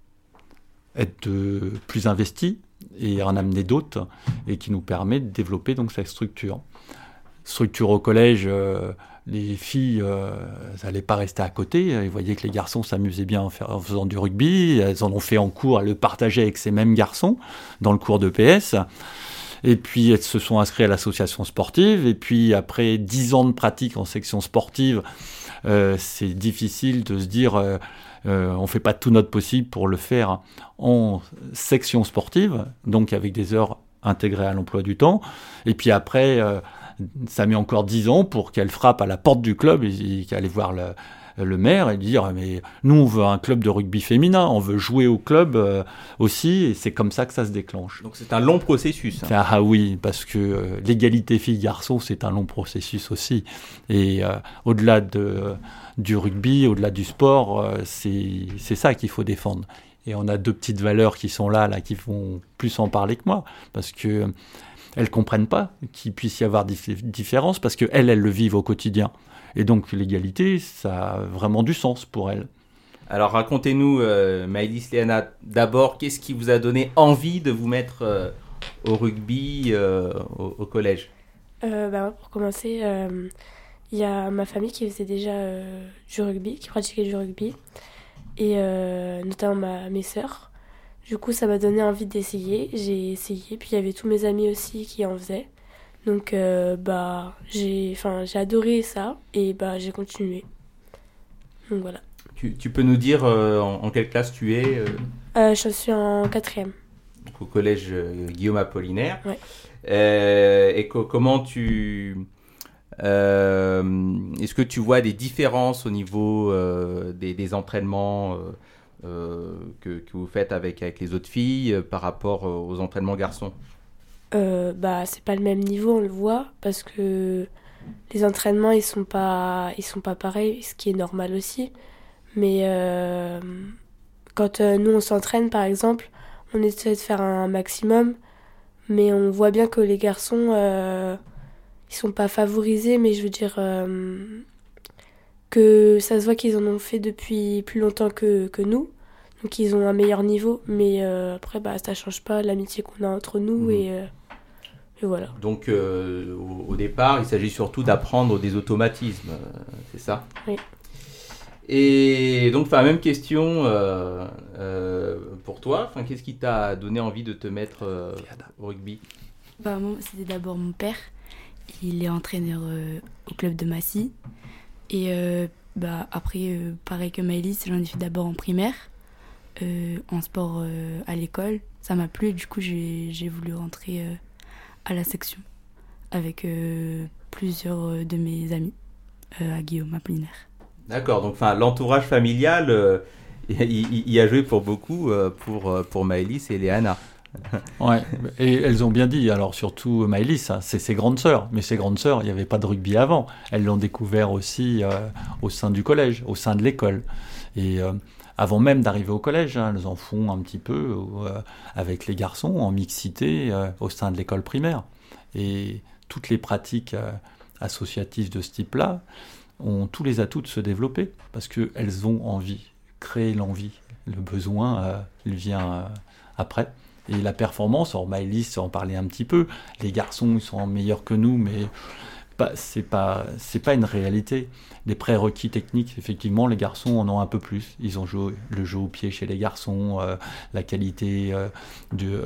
être plus investis, et en amener d'autres, et qui nous permet de développer donc cette structure. Structure au collège, les filles, elles n'allaient pas rester à côté, elles voyaient que les garçons s'amusaient bien en faisant du rugby, elles en ont fait en cours, elles le partageaient avec ces mêmes garçons, dans le cours de PS, et puis elles se sont inscrites à l'association sportive, et puis après 10 ans de pratique en section sportive, c'est difficile de se dire... on ne fait pas tout notre possible pour le faire en section sportive, donc avec des heures intégrées à l'emploi du temps. Et puis après, ça met encore 10 ans pour qu'elle frappe à la porte du club et qu'elle aille voir le maire et lui dire « Mais nous, on veut un club de rugby féminin, on veut jouer au club aussi. » Et c'est comme ça que ça se déclenche. Donc c'est un long processus. Ah oui, parce que l'égalité filles-garçons, c'est un long processus aussi. Et au-delà du rugby, au-delà du sport, c'est ça qu'il faut défendre. Et on a deux petites valeurs qui sont là qui vont plus en parler que moi, parce que elles comprennent pas qu'il puisse y avoir des différences, parce qu'elles le vivent au quotidien. Et donc l'égalité, ça a vraiment du sens pour elles. Alors racontez-nous, Maëlys, Léana, d'abord, qu'est-ce qui vous a donné envie de vous mettre au rugby au collège ? Pour commencer, il y a ma famille qui faisait déjà du rugby, qui pratiquait du rugby, et notamment mes sœurs. Du coup, ça m'a donné envie d'essayer. J'ai essayé, puis il y avait tous mes amis aussi qui en faisaient. Donc, j'ai adoré ça, et j'ai continué. Donc voilà. Tu peux nous dire en quelle classe tu es Je suis en 4e. Donc, au collège Guillaume Apollinaire. Ouais. Et comment tu... est-ce que tu vois des différences au niveau des entraînements que vous faites avec les autres filles par rapport aux entraînements garçons ? C'est pas le même niveau, on le voit, parce que les entraînements ils sont pas pareils, ce qui est normal aussi. Mais quand nous on s'entraîne par exemple, on essaie de faire un maximum, mais on voit bien que les garçons ils sont pas favorisés, mais je veux dire que ça se voit qu'ils en ont fait depuis plus longtemps que nous. Donc ils ont un meilleur niveau, mais après ça change pas l'amitié qu'on a entre nous et voilà. Donc au départ, il s'agit surtout d'apprendre des automatismes, c'est ça ? Oui. Et donc même question pour toi, qu'est-ce qui t'a donné envie de te mettre au rugby ? Moi, c'était d'abord mon père, il est entraîneur au club de Massy. Et après, pareil que Maëlys, j'en ai fait d'abord en primaire. En sport à l'école, ça m'a plu et du coup j'ai voulu rentrer à la section avec plusieurs de mes amis à Guillaume Apollinaire. D'accord, donc l'entourage familial y a joué pour beaucoup pour Maëlys et Léana. Ouais, et elles ont bien dit, alors surtout Maëlys, c'est ses grandes sœurs, mais ses grandes sœurs, il n'y avait pas de rugby avant, elles l'ont découvert aussi au sein du collège, au sein de l'école, et avant même d'arriver au collège, elles en font un petit peu avec les garçons, en mixité, au sein de l'école primaire, et toutes les pratiques associatives de ce type-là ont tous les atouts de se développer, parce qu'elles ont envie, créer l'envie, le besoin, il vient après. Et la performance, Maëlys en parlait un petit peu, les garçons ils sont meilleurs que nous, mais c'est pas une réalité. Les prérequis techniques, effectivement, les garçons en ont un peu plus. Ils ont joué le jeu au pied chez les garçons, la qualité de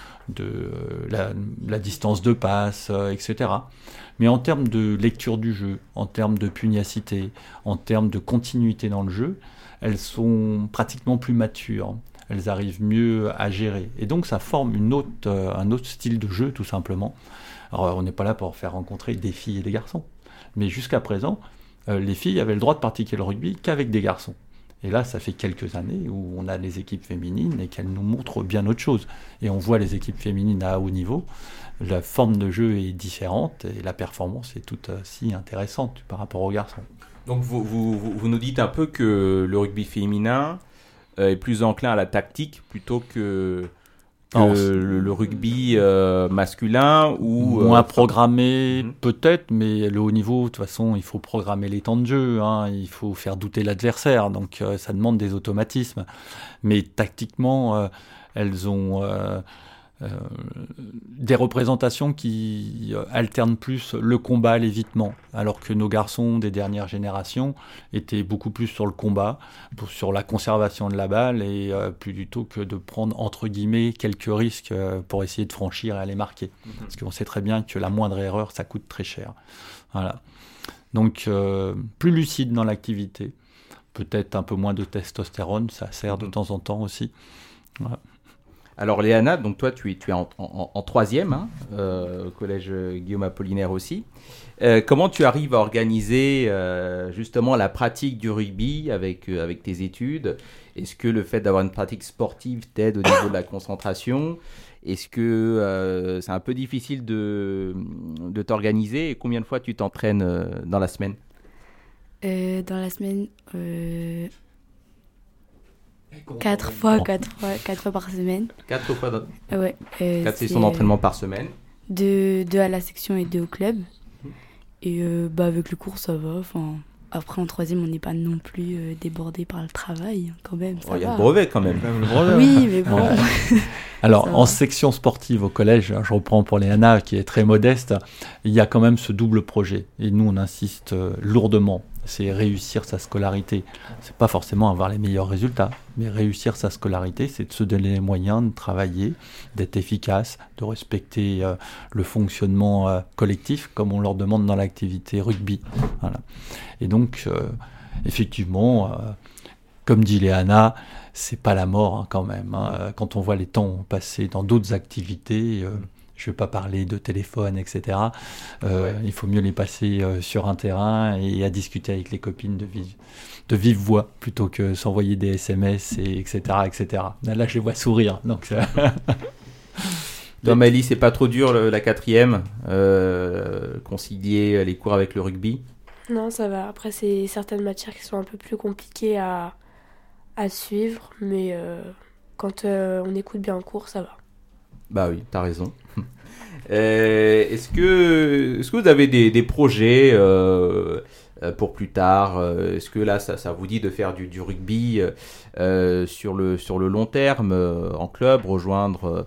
la distance de passe, etc. Mais en termes de lecture du jeu, en termes de pugnacité, en termes de continuité dans le jeu, elles sont pratiquement plus matures. Elles arrivent mieux à gérer. Et donc, ça forme un autre style de jeu, tout simplement. Alors, on n'est pas là pour faire rencontrer des filles et des garçons. Mais jusqu'à présent, les filles avaient le droit de pratiquer le rugby qu'avec des garçons. Et là, ça fait quelques années où on a les équipes féminines et qu'elles nous montrent bien autre chose. Et on voit les équipes féminines à haut niveau. La forme de jeu est différente et la performance est tout aussi intéressante par rapport aux garçons. Donc, vous nous dites un peu que le rugby féminin est plus enclin à la tactique plutôt que le rugby masculin ou moins programmé peut-être, mais le haut niveau de toute façon il faut programmer les temps de jeu, il faut faire douter l'adversaire, donc ça demande des automatismes, mais tactiquement elles ont des représentations qui alternent plus le combat à l'évitement, alors que nos garçons des dernières générations étaient beaucoup plus sur le combat, sur la conservation de la balle, et plutôt que de prendre entre guillemets quelques risques pour essayer de franchir et aller marquer. Parce qu'on sait très bien que la moindre erreur, ça coûte très cher. Voilà. Donc plus lucide dans l'activité, peut-être un peu moins de testostérone, ça sert de temps en temps aussi. Voilà. Alors Léana, donc toi tu es en troisième, au collège Guillaume Apollinaire aussi. Comment tu arrives à organiser justement la pratique du rugby avec tes études ? Est-ce que le fait d'avoir une pratique sportive t'aide au niveau de la concentration ? Est-ce que c'est un peu difficile de t'organiser ? Et combien de fois tu t'entraînes dans la semaine ? Dans la semaine... 4 fois par semaine. 4 fois ouais, 4 sessions d'entraînement par semaine. 2 à la section et 2 au club. Et avec le cours, ça va. Après, en troisième, on n'est pas non plus débordé par le travail, quand même. Il y a le brevet, quand même. Oui, mais bon. Alors, en section sportive au collège, je reprends pour Léana, qui est très modeste, il y a quand même ce double projet. Et nous, on insiste lourdement. C'est réussir sa scolarité. C'est pas forcément avoir les meilleurs résultats, mais réussir sa scolarité, c'est de se donner les moyens de travailler, d'être efficace, de respecter le fonctionnement collectif, comme on leur demande dans l'activité rugby. Voilà. Et donc, effectivement, comme dit Léana, c'est pas la mort quand même. Quand on voit les temps passés dans d'autres activités, je ne vais pas parler de téléphone, etc. Il faut mieux les passer sur un terrain et à discuter avec les copines de vive voix plutôt que s'envoyer des SMS, etc., etc. Là, je les vois sourire. Donc, Toi, Maëlys, c'est pas trop dur la 4e, concilier les cours avec le rugby? Non, ça va. Après, c'est certaines matières qui sont un peu plus compliquées à suivre, mais quand on écoute bien en cours, ça va. Bah oui, t'as raison. Est-ce que vous avez des projets pour plus tard? Est-ce que là, ça vous dit de faire du rugby sur le long terme, en club, rejoindre,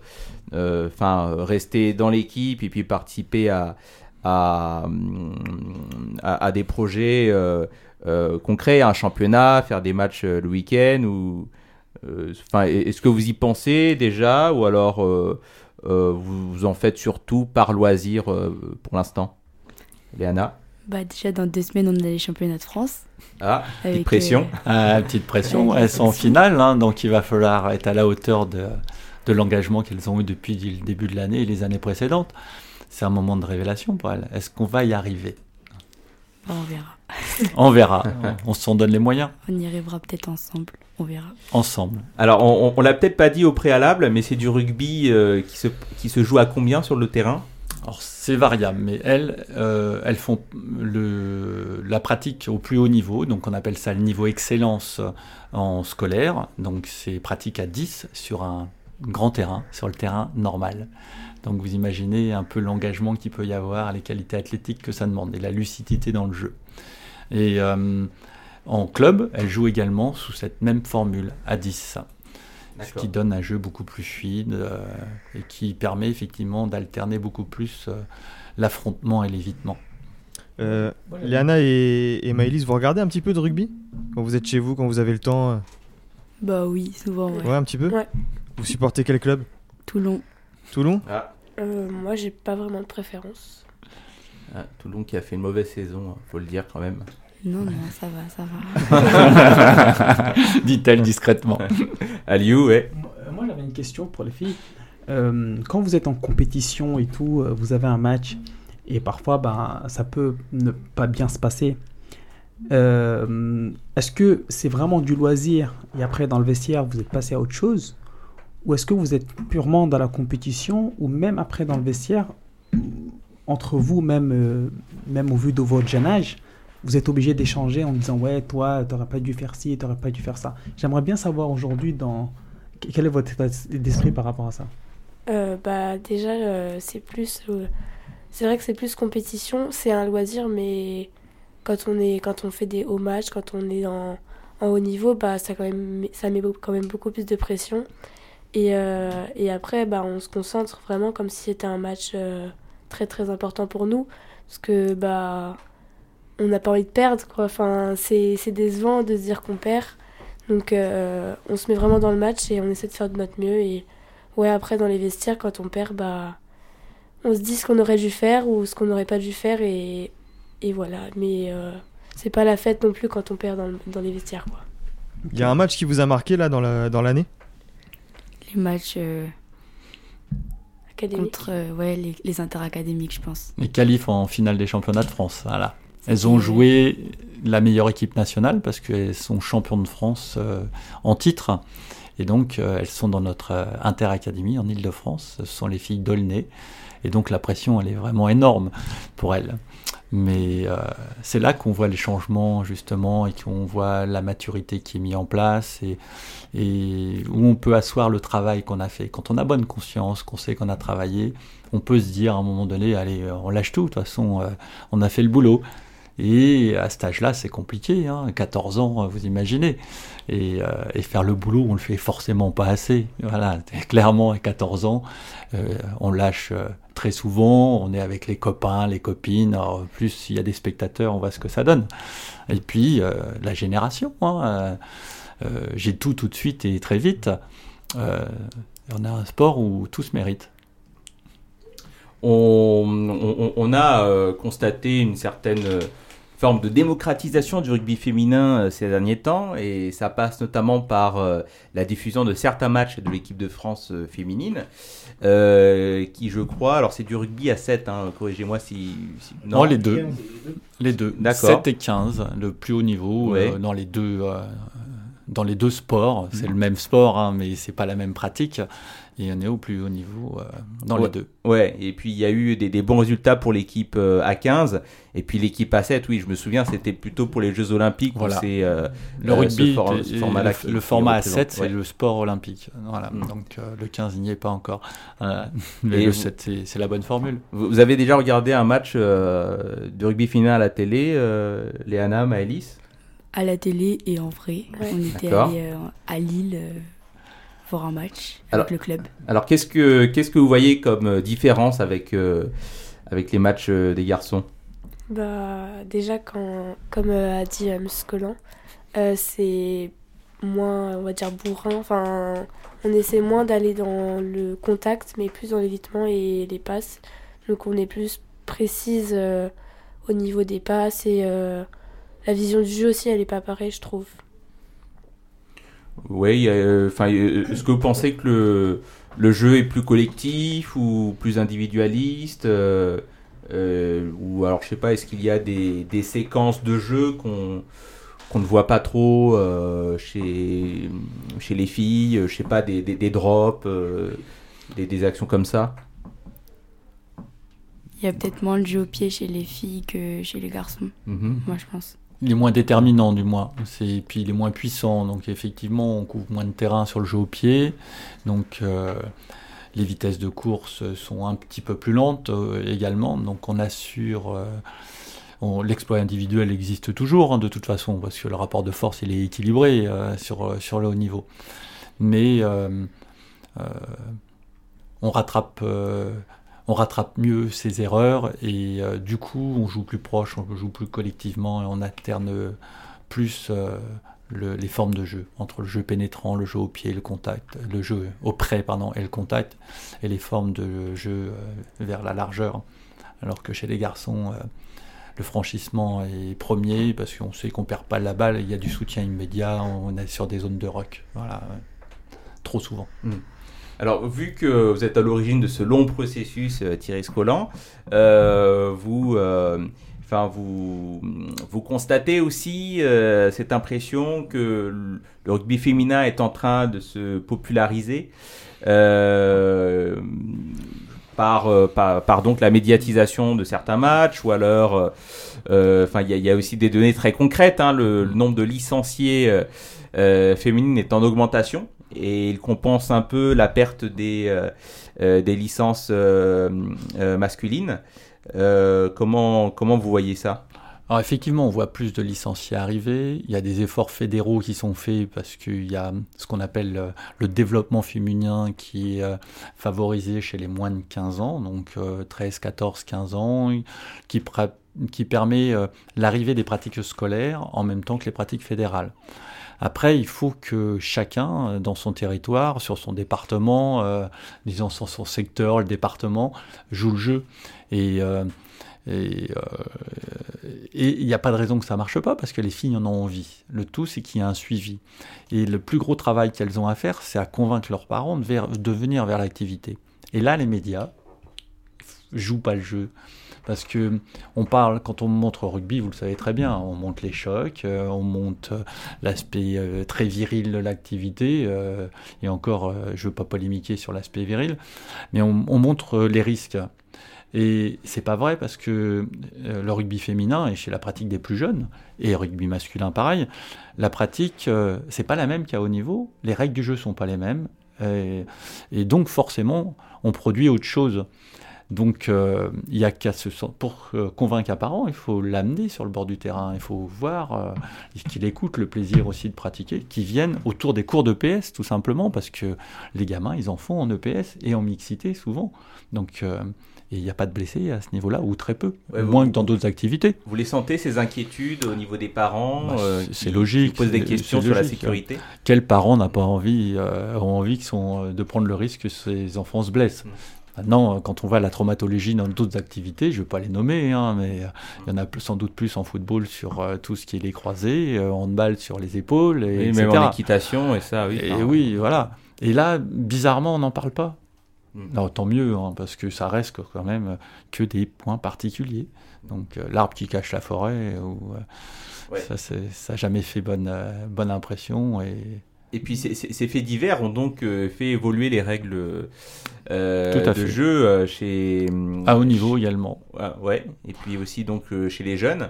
rester dans l'équipe et puis participer à des projets concrets, un championnat, faire des matchs le week-end ou est-ce que vous y pensez déjà ou alors vous en faites surtout par loisir pour l'instant? Léana? Déjà dans 2 semaines on a les championnats de France. Petite pression. Petite pression, elles sont en finale, hein, donc il va falloir être à la hauteur de l'engagement qu'elles ont eu depuis le début de l'année et les années précédentes. C'est un moment de révélation pour elles. Est-ce qu'on va y arriver? On verra. On verra. On s'en donne les moyens. On y arrivera peut-être ensemble. On verra. Ensemble. Alors, on l'a peut-être pas dit au préalable, mais c'est du rugby qui se joue à combien sur le terrain? Alors, c'est variable, mais elles font la pratique au plus haut niveau. Donc, on appelle ça le niveau excellence en scolaire. Donc, c'est pratique à 10 sur un grand terrain, sur le terrain normal. Donc vous imaginez un peu l'engagement qu'il peut y avoir, les qualités athlétiques que ça demande et la lucidité dans le jeu. Et en club, elle joue également sous cette même formule, à 10. Ce qui donne un jeu beaucoup plus fluide et qui permet effectivement d'alterner beaucoup plus l'affrontement et l'évitement. Léana et Maëlys, vous regardez un petit peu de rugby quand vous êtes chez vous, quand vous avez le temps? Bah oui, souvent. Ouais, un petit peu. Ouais. Vous supportez quel club? Toulon. Toulon? Moi, j'ai pas vraiment de préférence. Toulon qui a fait une mauvaise saison, faut le dire quand même. Non, ça va. Dit-elle discrètement. Aliou, ouais. Moi, j'avais une question pour les filles. Quand vous êtes en compétition et tout, vous avez un match et parfois, ça peut ne pas bien se passer. Est-ce que c'est vraiment du loisir et après, dans le vestiaire, vous êtes passé à autre chose? Ou est-ce que vous êtes purement dans la compétition ou même après dans le vestiaire, entre vous, même au vu de votre jeune âge, vous êtes obligé d'échanger en disant « Ouais, toi, t'aurais pas dû faire ci, t'aurais pas dû faire ça ». J'aimerais bien savoir aujourd'hui quel est votre état d'esprit par rapport à ça. Déjà, c'est vrai que c'est plus compétition, c'est un loisir, mais quand on fait des hauts matchs, quand on est en haut niveau, ça met quand même beaucoup plus de pression. Et après, on se concentre vraiment comme si c'était un match très très important pour nous, parce que on n'a pas envie de perdre, quoi. Enfin, c'est décevant de se dire qu'on perd, donc on se met vraiment dans le match et on essaie de faire de notre mieux. Et ouais, après dans les vestiaires, quand on perd, on se dit ce qu'on aurait dû faire ou ce qu'on n'aurait pas dû faire et voilà. Mais c'est pas la fête non plus quand on perd dans les vestiaires, quoi. Il y a un match qui vous a marqué là dans l'année? Les matchs académiques. contre les interacadémiques, je pense. Les qualifs en finale des championnats de France, voilà. Elles ont joué la meilleure équipe nationale parce qu'elles sont championnes de France en titre. Et donc, elles sont dans notre interacadémie en Ile-de-France. Ce sont les filles d'Aulnay. Et donc, la pression, elle est vraiment énorme pour elles. Mais c'est là qu'on voit les changements, justement, et qu'on voit la maturité qui est mise en place et où on peut asseoir le travail qu'on a fait. Quand on a bonne conscience, qu'on sait qu'on a travaillé, on peut se dire à un moment donné, allez, on lâche tout. De toute façon, on a fait le boulot. Et à cet âge-là, c'est compliqué, 14 ans, vous imaginez. Et faire le boulot, on le fait forcément pas assez. Voilà, clairement, à 14 ans, on lâche très souvent, on est avec les copains, les copines. Alors, plus s'il y a des spectateurs, on voit ce que ça donne. Et puis, la génération, j'ai tout de suite et très vite. On a un sport où tout se mérite. On a constaté une certaine forme de démocratisation du rugby féminin ces derniers temps et ça passe notamment par la diffusion de certains matchs de l'équipe de France féminine qui je crois, alors c'est du rugby à 7, corrigez-moi si... Non, les deux. D'accord. 7 et 15, le plus haut niveau, ouais. Dans les deux dans les deux sports. C'est le même sport, hein, mais c'est pas la même pratique. Et on est au plus haut niveau dans les deux. Ouais, et puis il y a eu des bons résultats pour l'équipe A15. Et puis l'équipe A7, oui, je me souviens, c'était plutôt pour les Jeux Olympiques. Voilà. C'est, le rugby, le format A7, c'est ouais. le sport olympique. Voilà. Donc le 15, il n'y est pas encore. Mais le 7, c'est la bonne formule. Vous avez déjà regardé un match de rugby féminin à la télé, Léana, Maëlys? À la télé et en vrai. Ouais. On était D'accord. allés à Lille voir un match avec le club. Alors qu'est-ce que vous voyez comme différence avec les matchs des garçons? Bah, déjà, comme a dit Scolan, c'est moins, on va dire, bourrin. Enfin, on essaie moins d'aller dans le contact, mais plus dans l'évitement et les passes. Donc, on est plus précise au niveau des passes et la vision du jeu aussi, elle est pas pareille, je trouve. Oui, est-ce que vous pensez que le jeu est plus collectif ou plus individualiste ou alors je sais pas, est-ce qu'il y a des séquences de jeu qu'on ne voit pas trop chez les filles, je sais pas, des drops, des actions comme ça? Il y a peut-être moins de jeu au pied chez les filles que chez les garçons, moi je pense. Il est moins déterminant, du moins. Puis il est moins puissant. Donc effectivement, on couvre moins de terrain sur le jeu au pied. Donc les vitesses de course sont un petit peu plus lentes également. Donc on assure... l'exploit individuel existe toujours, hein, de toute façon, parce que le rapport de force il est équilibré sur le haut niveau. Mais on rattrape mieux ses erreurs et du coup on joue plus proche, on joue plus collectivement et on alterne plus les formes de jeu entre le jeu pénétrant, le jeu au pied, le contact, le jeu au près et le contact, et les formes de jeu vers la largeur. Alors que chez les garçons, le franchissement est premier parce qu'on sait qu'on perd pas la balle, il y a du soutien immédiat, on est sur des zones de ruck. Voilà, trop souvent. Alors, vu que vous êtes à l'origine de ce long processus, Thierry Scolan, vous constatez aussi cette impression que le rugby féminin est en train de se populariser par donc la médiatisation de certains matchs, ou alors, il y a aussi des données très concrètes, hein, le nombre de licenciés féminines est en augmentation. Et il compense un peu la perte des licences masculines. Comment vous voyez ça? Alors effectivement, on voit plus de licenciés arriver. Il y a des efforts fédéraux qui sont faits parce qu'il y a ce qu'on appelle le développement féminin qui est favorisé chez les moins de 15 ans, donc 13, 14, 15 ans, qui permet l'arrivée des pratiques scolaires en même temps que les pratiques fédérales. Après, il faut que chacun, dans son territoire, sur son département, disons sur son secteur, le département, joue le jeu. Et il n'y a pas de raison que ça ne marche pas, parce que les filles en ont envie. Le tout, c'est qu'il y ait un suivi. Et le plus gros travail qu'elles ont à faire, c'est à convaincre leurs parents de venir vers l'activité. Et là, les médias ne jouent pas le jeu. Parce que quand on montre rugby, vous le savez très bien, on montre les chocs, on montre l'aspect très viril de l'activité, et encore, je ne veux pas polémiquer sur l'aspect viril, mais on montre les risques. Et c'est pas vrai, parce que le rugby féminin est chez la pratique des plus jeunes, et le rugby masculin pareil, la pratique, c'est pas la même qu'à haut niveau, les règles du jeu sont pas les mêmes, et donc forcément, on produit autre chose. Donc, il y a qu'à pour convaincre un parent, il faut l'amener sur le bord du terrain. Il faut voir qu'il écoute le plaisir aussi de pratiquer, qu'il vienne autour des cours d'EPS, tout simplement, parce que les gamins, ils en font en EPS et en mixité souvent. Donc, il n'y a pas de blessés à ce niveau-là, ou très peu, moins que dans d'autres activités. Vous les sentez, ces inquiétudes au niveau des parents c'est logique. Qui posent des questions sur la sécurité. Quel parent n'a pas envie de prendre le risque que ses enfants se blessent? Maintenant, quand on voit la traumatologie dans d'autres activités, je ne vais pas les nommer, mais il y en a sans doute plus en football sur tout ce qui est les croisés, en handball sur les épaules, et etc. Même en équitation, et ça, oui. Et oui, voilà. Et là, bizarrement, on n'en parle pas. Non, tant mieux, hein, parce que ça reste quand même que des points particuliers. Donc l'arbre qui cache la forêt, ça n'a jamais fait bonne impression. Et puis ces faits divers ont donc fait évoluer les règles de jeu chez... À haut niveau également. Ouais, et puis aussi donc chez les jeunes.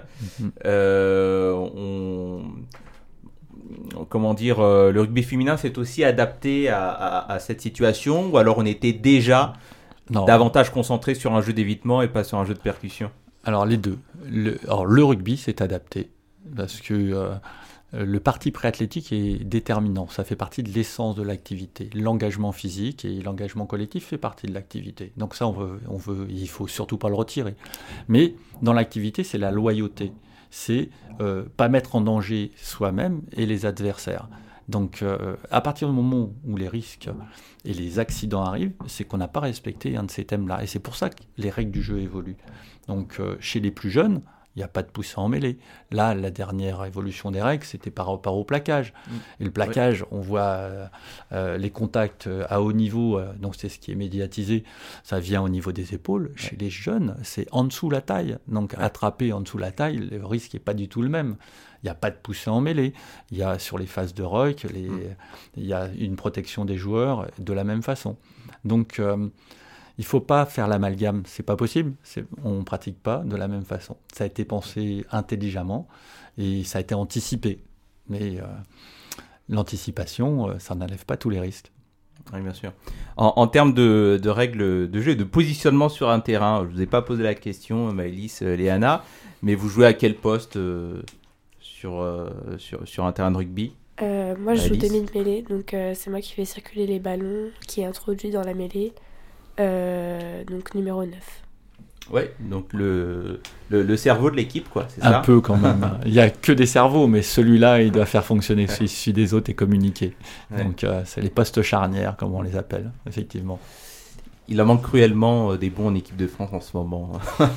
Comment dire, le rugby féminin s'est aussi adapté à cette situation, ou alors on était déjà davantage concentré sur un jeu d'évitement et pas sur un jeu de percussion? Alors les deux. Le rugby s'est adapté parce que le parti préathlétique est déterminant. Ça fait partie de l'essence de l'activité. L'engagement physique et l'engagement collectif fait partie de l'activité. Donc ça, il faut surtout pas le retirer. Mais dans l'activité, c'est la loyauté. C'est pas mettre en danger soi-même et les adversaires. Donc à partir du moment où les risques et les accidents arrivent, c'est qu'on n'a pas respecté un de ces thèmes-là. Et c'est pour ça que les règles du jeu évoluent. Donc chez les plus jeunes, il n'y a pas de poussée en mêlée. Là, la dernière évolution des règles, c'était par rapport au plaquage. Et le plaquage, on voit les contacts à haut niveau, donc c'est ce qui est médiatisé, ça vient au niveau des épaules. Chez les jeunes, c'est en dessous la taille. Donc attraper en dessous la taille, le risque n'est pas du tout le même. Il n'y a pas de poussée en mêlée. Il y a sur les phases de ruck, il y a une protection des joueurs de la même façon. Donc il ne faut pas faire l'amalgame, c'est pas possible, on ne pratique pas de la même façon. Ça a été pensé intelligemment et ça a été anticipé. Mais l'anticipation, ça n'enlève pas tous les risques. Oui, bien sûr. En termes de règles de jeu et de positionnement sur un terrain, je ne vous ai pas posé la question, Maëlys, Léana, mais vous jouez à quel poste sur un terrain de rugby? Moi, je joue demi-mêlée, donc c'est moi qui fais circuler les ballons, qui est introduit dans la mêlée. Donc numéro 9. Ouais, donc le cerveau de l'équipe, quoi, c'est ça? Un peu quand même. Il n'y a que des cerveaux, mais celui-là, il doit faire fonctionner celui des autres et communiquer. Ouais. Donc c'est les postes charnières, comme on les appelle, effectivement. Il en manque cruellement des bons en équipe de France en ce moment.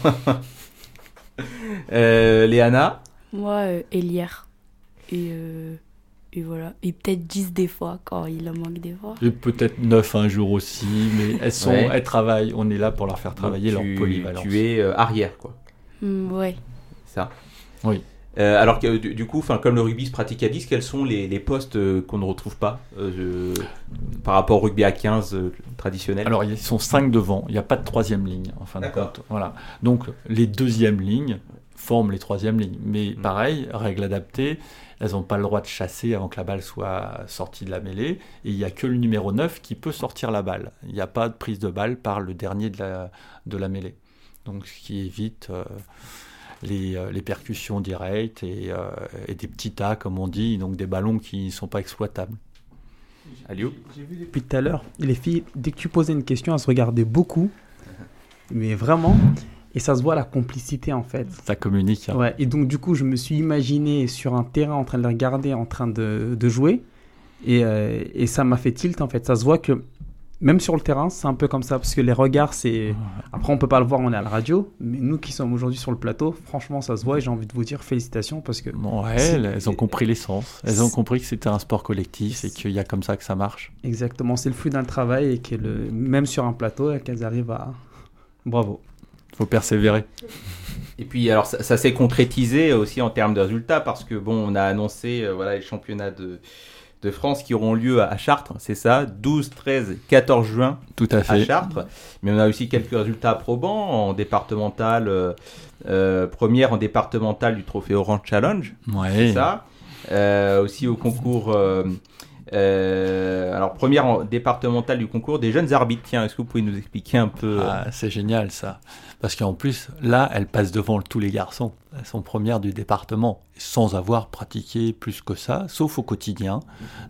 Léana? Moi, Elière. Et voilà. Et peut-être 10 des fois, quand il en manque des fois. Et peut-être 9 un jour aussi, mais elles travaillent, on est là pour leur faire travailler leur polyvalence. Tu es arrière, quoi. Ouais. Ça. Oui. Alors que du coup, comme le rugby se pratique à 10, quels sont les postes qu'on ne retrouve pas par rapport au rugby à 15 traditionnel? Alors ils sont 5 devant, il n'y a pas de troisième ligne en fin de compte. Voilà. Donc les deuxièmes lignes forment les troisièmes lignes. Mais pareil, règle adaptée, elles n'ont pas le droit de chasser avant que la balle soit sortie de la mêlée. Et il n'y a que le numéro 9 qui peut sortir la balle. Il n'y a pas de prise de balle par le dernier de la mêlée. Donc ce qui évite les percussions directes et des petits tas, comme on dit, donc des ballons qui ne sont pas exploitables. Aliou? J'ai vu depuis tout à l'heure, les filles, dès que tu posais une question, elles se regardaient beaucoup. Mais vraiment... Et ça se voit la complicité en fait. Ça communique. Hein. Ouais, et donc du coup, je me suis imaginé sur un terrain en train de les regarder, en train de jouer. Et ça m'a fait tilt en fait. Ça se voit que même sur le terrain, c'est un peu comme ça. Parce que les regards, c'est... Après, on peut pas le voir, on est à la radio. Mais nous qui sommes aujourd'hui sur le plateau, franchement, ça se voit. Et j'ai envie de vous dire félicitations parce que... Bon, elles ont compris l'essence. Elles ont compris que c'était un sport collectif et qu'il y a comme ça que ça marche. Exactement, c'est le fruit d'un travail et que même sur un plateau, qu'elles arrivent à... Bravo. Faut persévérer. Et puis alors ça s'est concrétisé aussi en termes de résultats parce que on a annoncé les championnats de France qui auront lieu à Chartres, c'est ça, 12, 13, 14 juin. Tout à fait. À Chartres. Mais on a aussi quelques résultats probants en départemental, première en départemental du trophée Orange Challenge. Ouais. C'est ça. Aussi au concours. Alors première en départementale du concours des jeunes arbitres. Tiens, est-ce que vous pouvez nous expliquer un peu C'est génial ça, parce qu'en plus là elles passent devant tous les garçons. Elles sont premières du département sans avoir pratiqué plus que ça, sauf au quotidien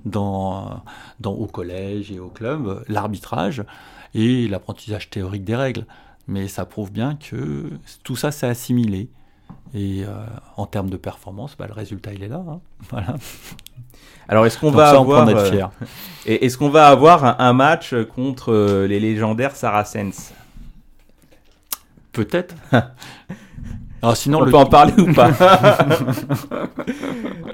au collège et au club, l'arbitrage et l'apprentissage théorique des règles. Mais ça prouve bien que tout ça s'est assimilé et en termes de performance, le résultat il est là. Hein. Voilà. Alors est-ce qu'on va avoir un match contre les légendaires Saracens? Peut-être. Alors sinon, on peut en parler ou pas?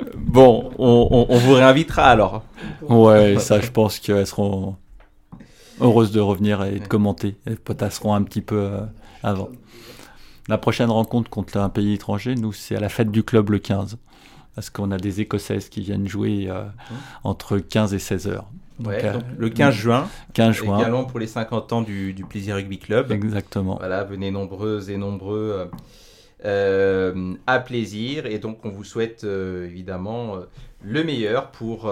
Bon, on vous réinvitera alors. Ouais, ça je pense qu'elles seront... heureuse de revenir et de commenter. Elles potasseront un petit peu avant. La prochaine rencontre contre un pays étranger, nous, c'est à la fête du club le 15. Parce qu'on a des Écossaises qui viennent jouer entre 15 et 16 heures. Donc, le 15 juin. 15 juin. Également pour les 50 ans du Plaisir Rugby Club. Exactement. Voilà, venez nombreuses et nombreux à Plaisir. Et donc, on vous souhaite évidemment le meilleur pour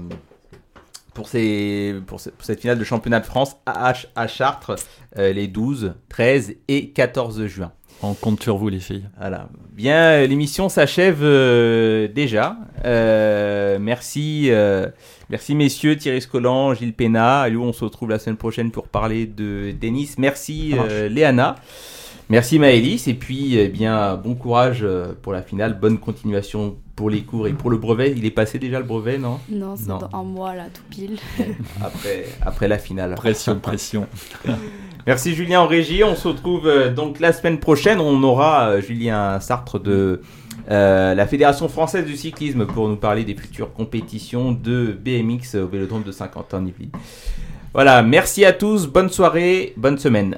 cette finale de championnat de France à Chartres les 12, 13 et 14 juin. On compte sur vous, les filles. Voilà. Bien, l'émission s'achève déjà. Merci messieurs, Thierry Scollan, Gilles Pénat. Allô, on se retrouve la semaine prochaine pour parler de tennis. Merci Léana. Merci Maëlys. Et puis, bon courage pour la finale. Bonne continuation pour les cours et pour le brevet. Il est passé déjà le brevet, non ? Non, c'est dans un mois là, tout pile. Après la finale. Pression. Merci Julien en régie. On se retrouve donc la semaine prochaine. On aura Julien Sartre de la Fédération française du cyclisme pour nous parler des futures compétitions de BMX au Vélodrome de Saint-Quentin-en-Yvelines. Voilà, merci à tous. Bonne soirée, bonne semaine.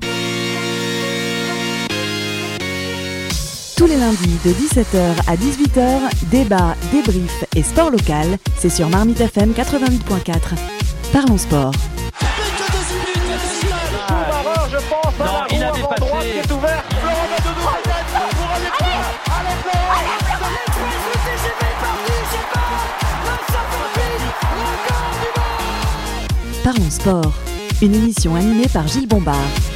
Tous les lundis de 17h à 18h, débat, débrief et sport local, c'est sur Marmite FM 88.4. Parlons sport. Je pense à la roue avant droite qui est ouverte. Florent Badodou pour aller plus. Allez Florent. L'Express, le TGV est parti, c'est pas 958, record du monde. Parlons sport, une émission animée par Gilles Bombard.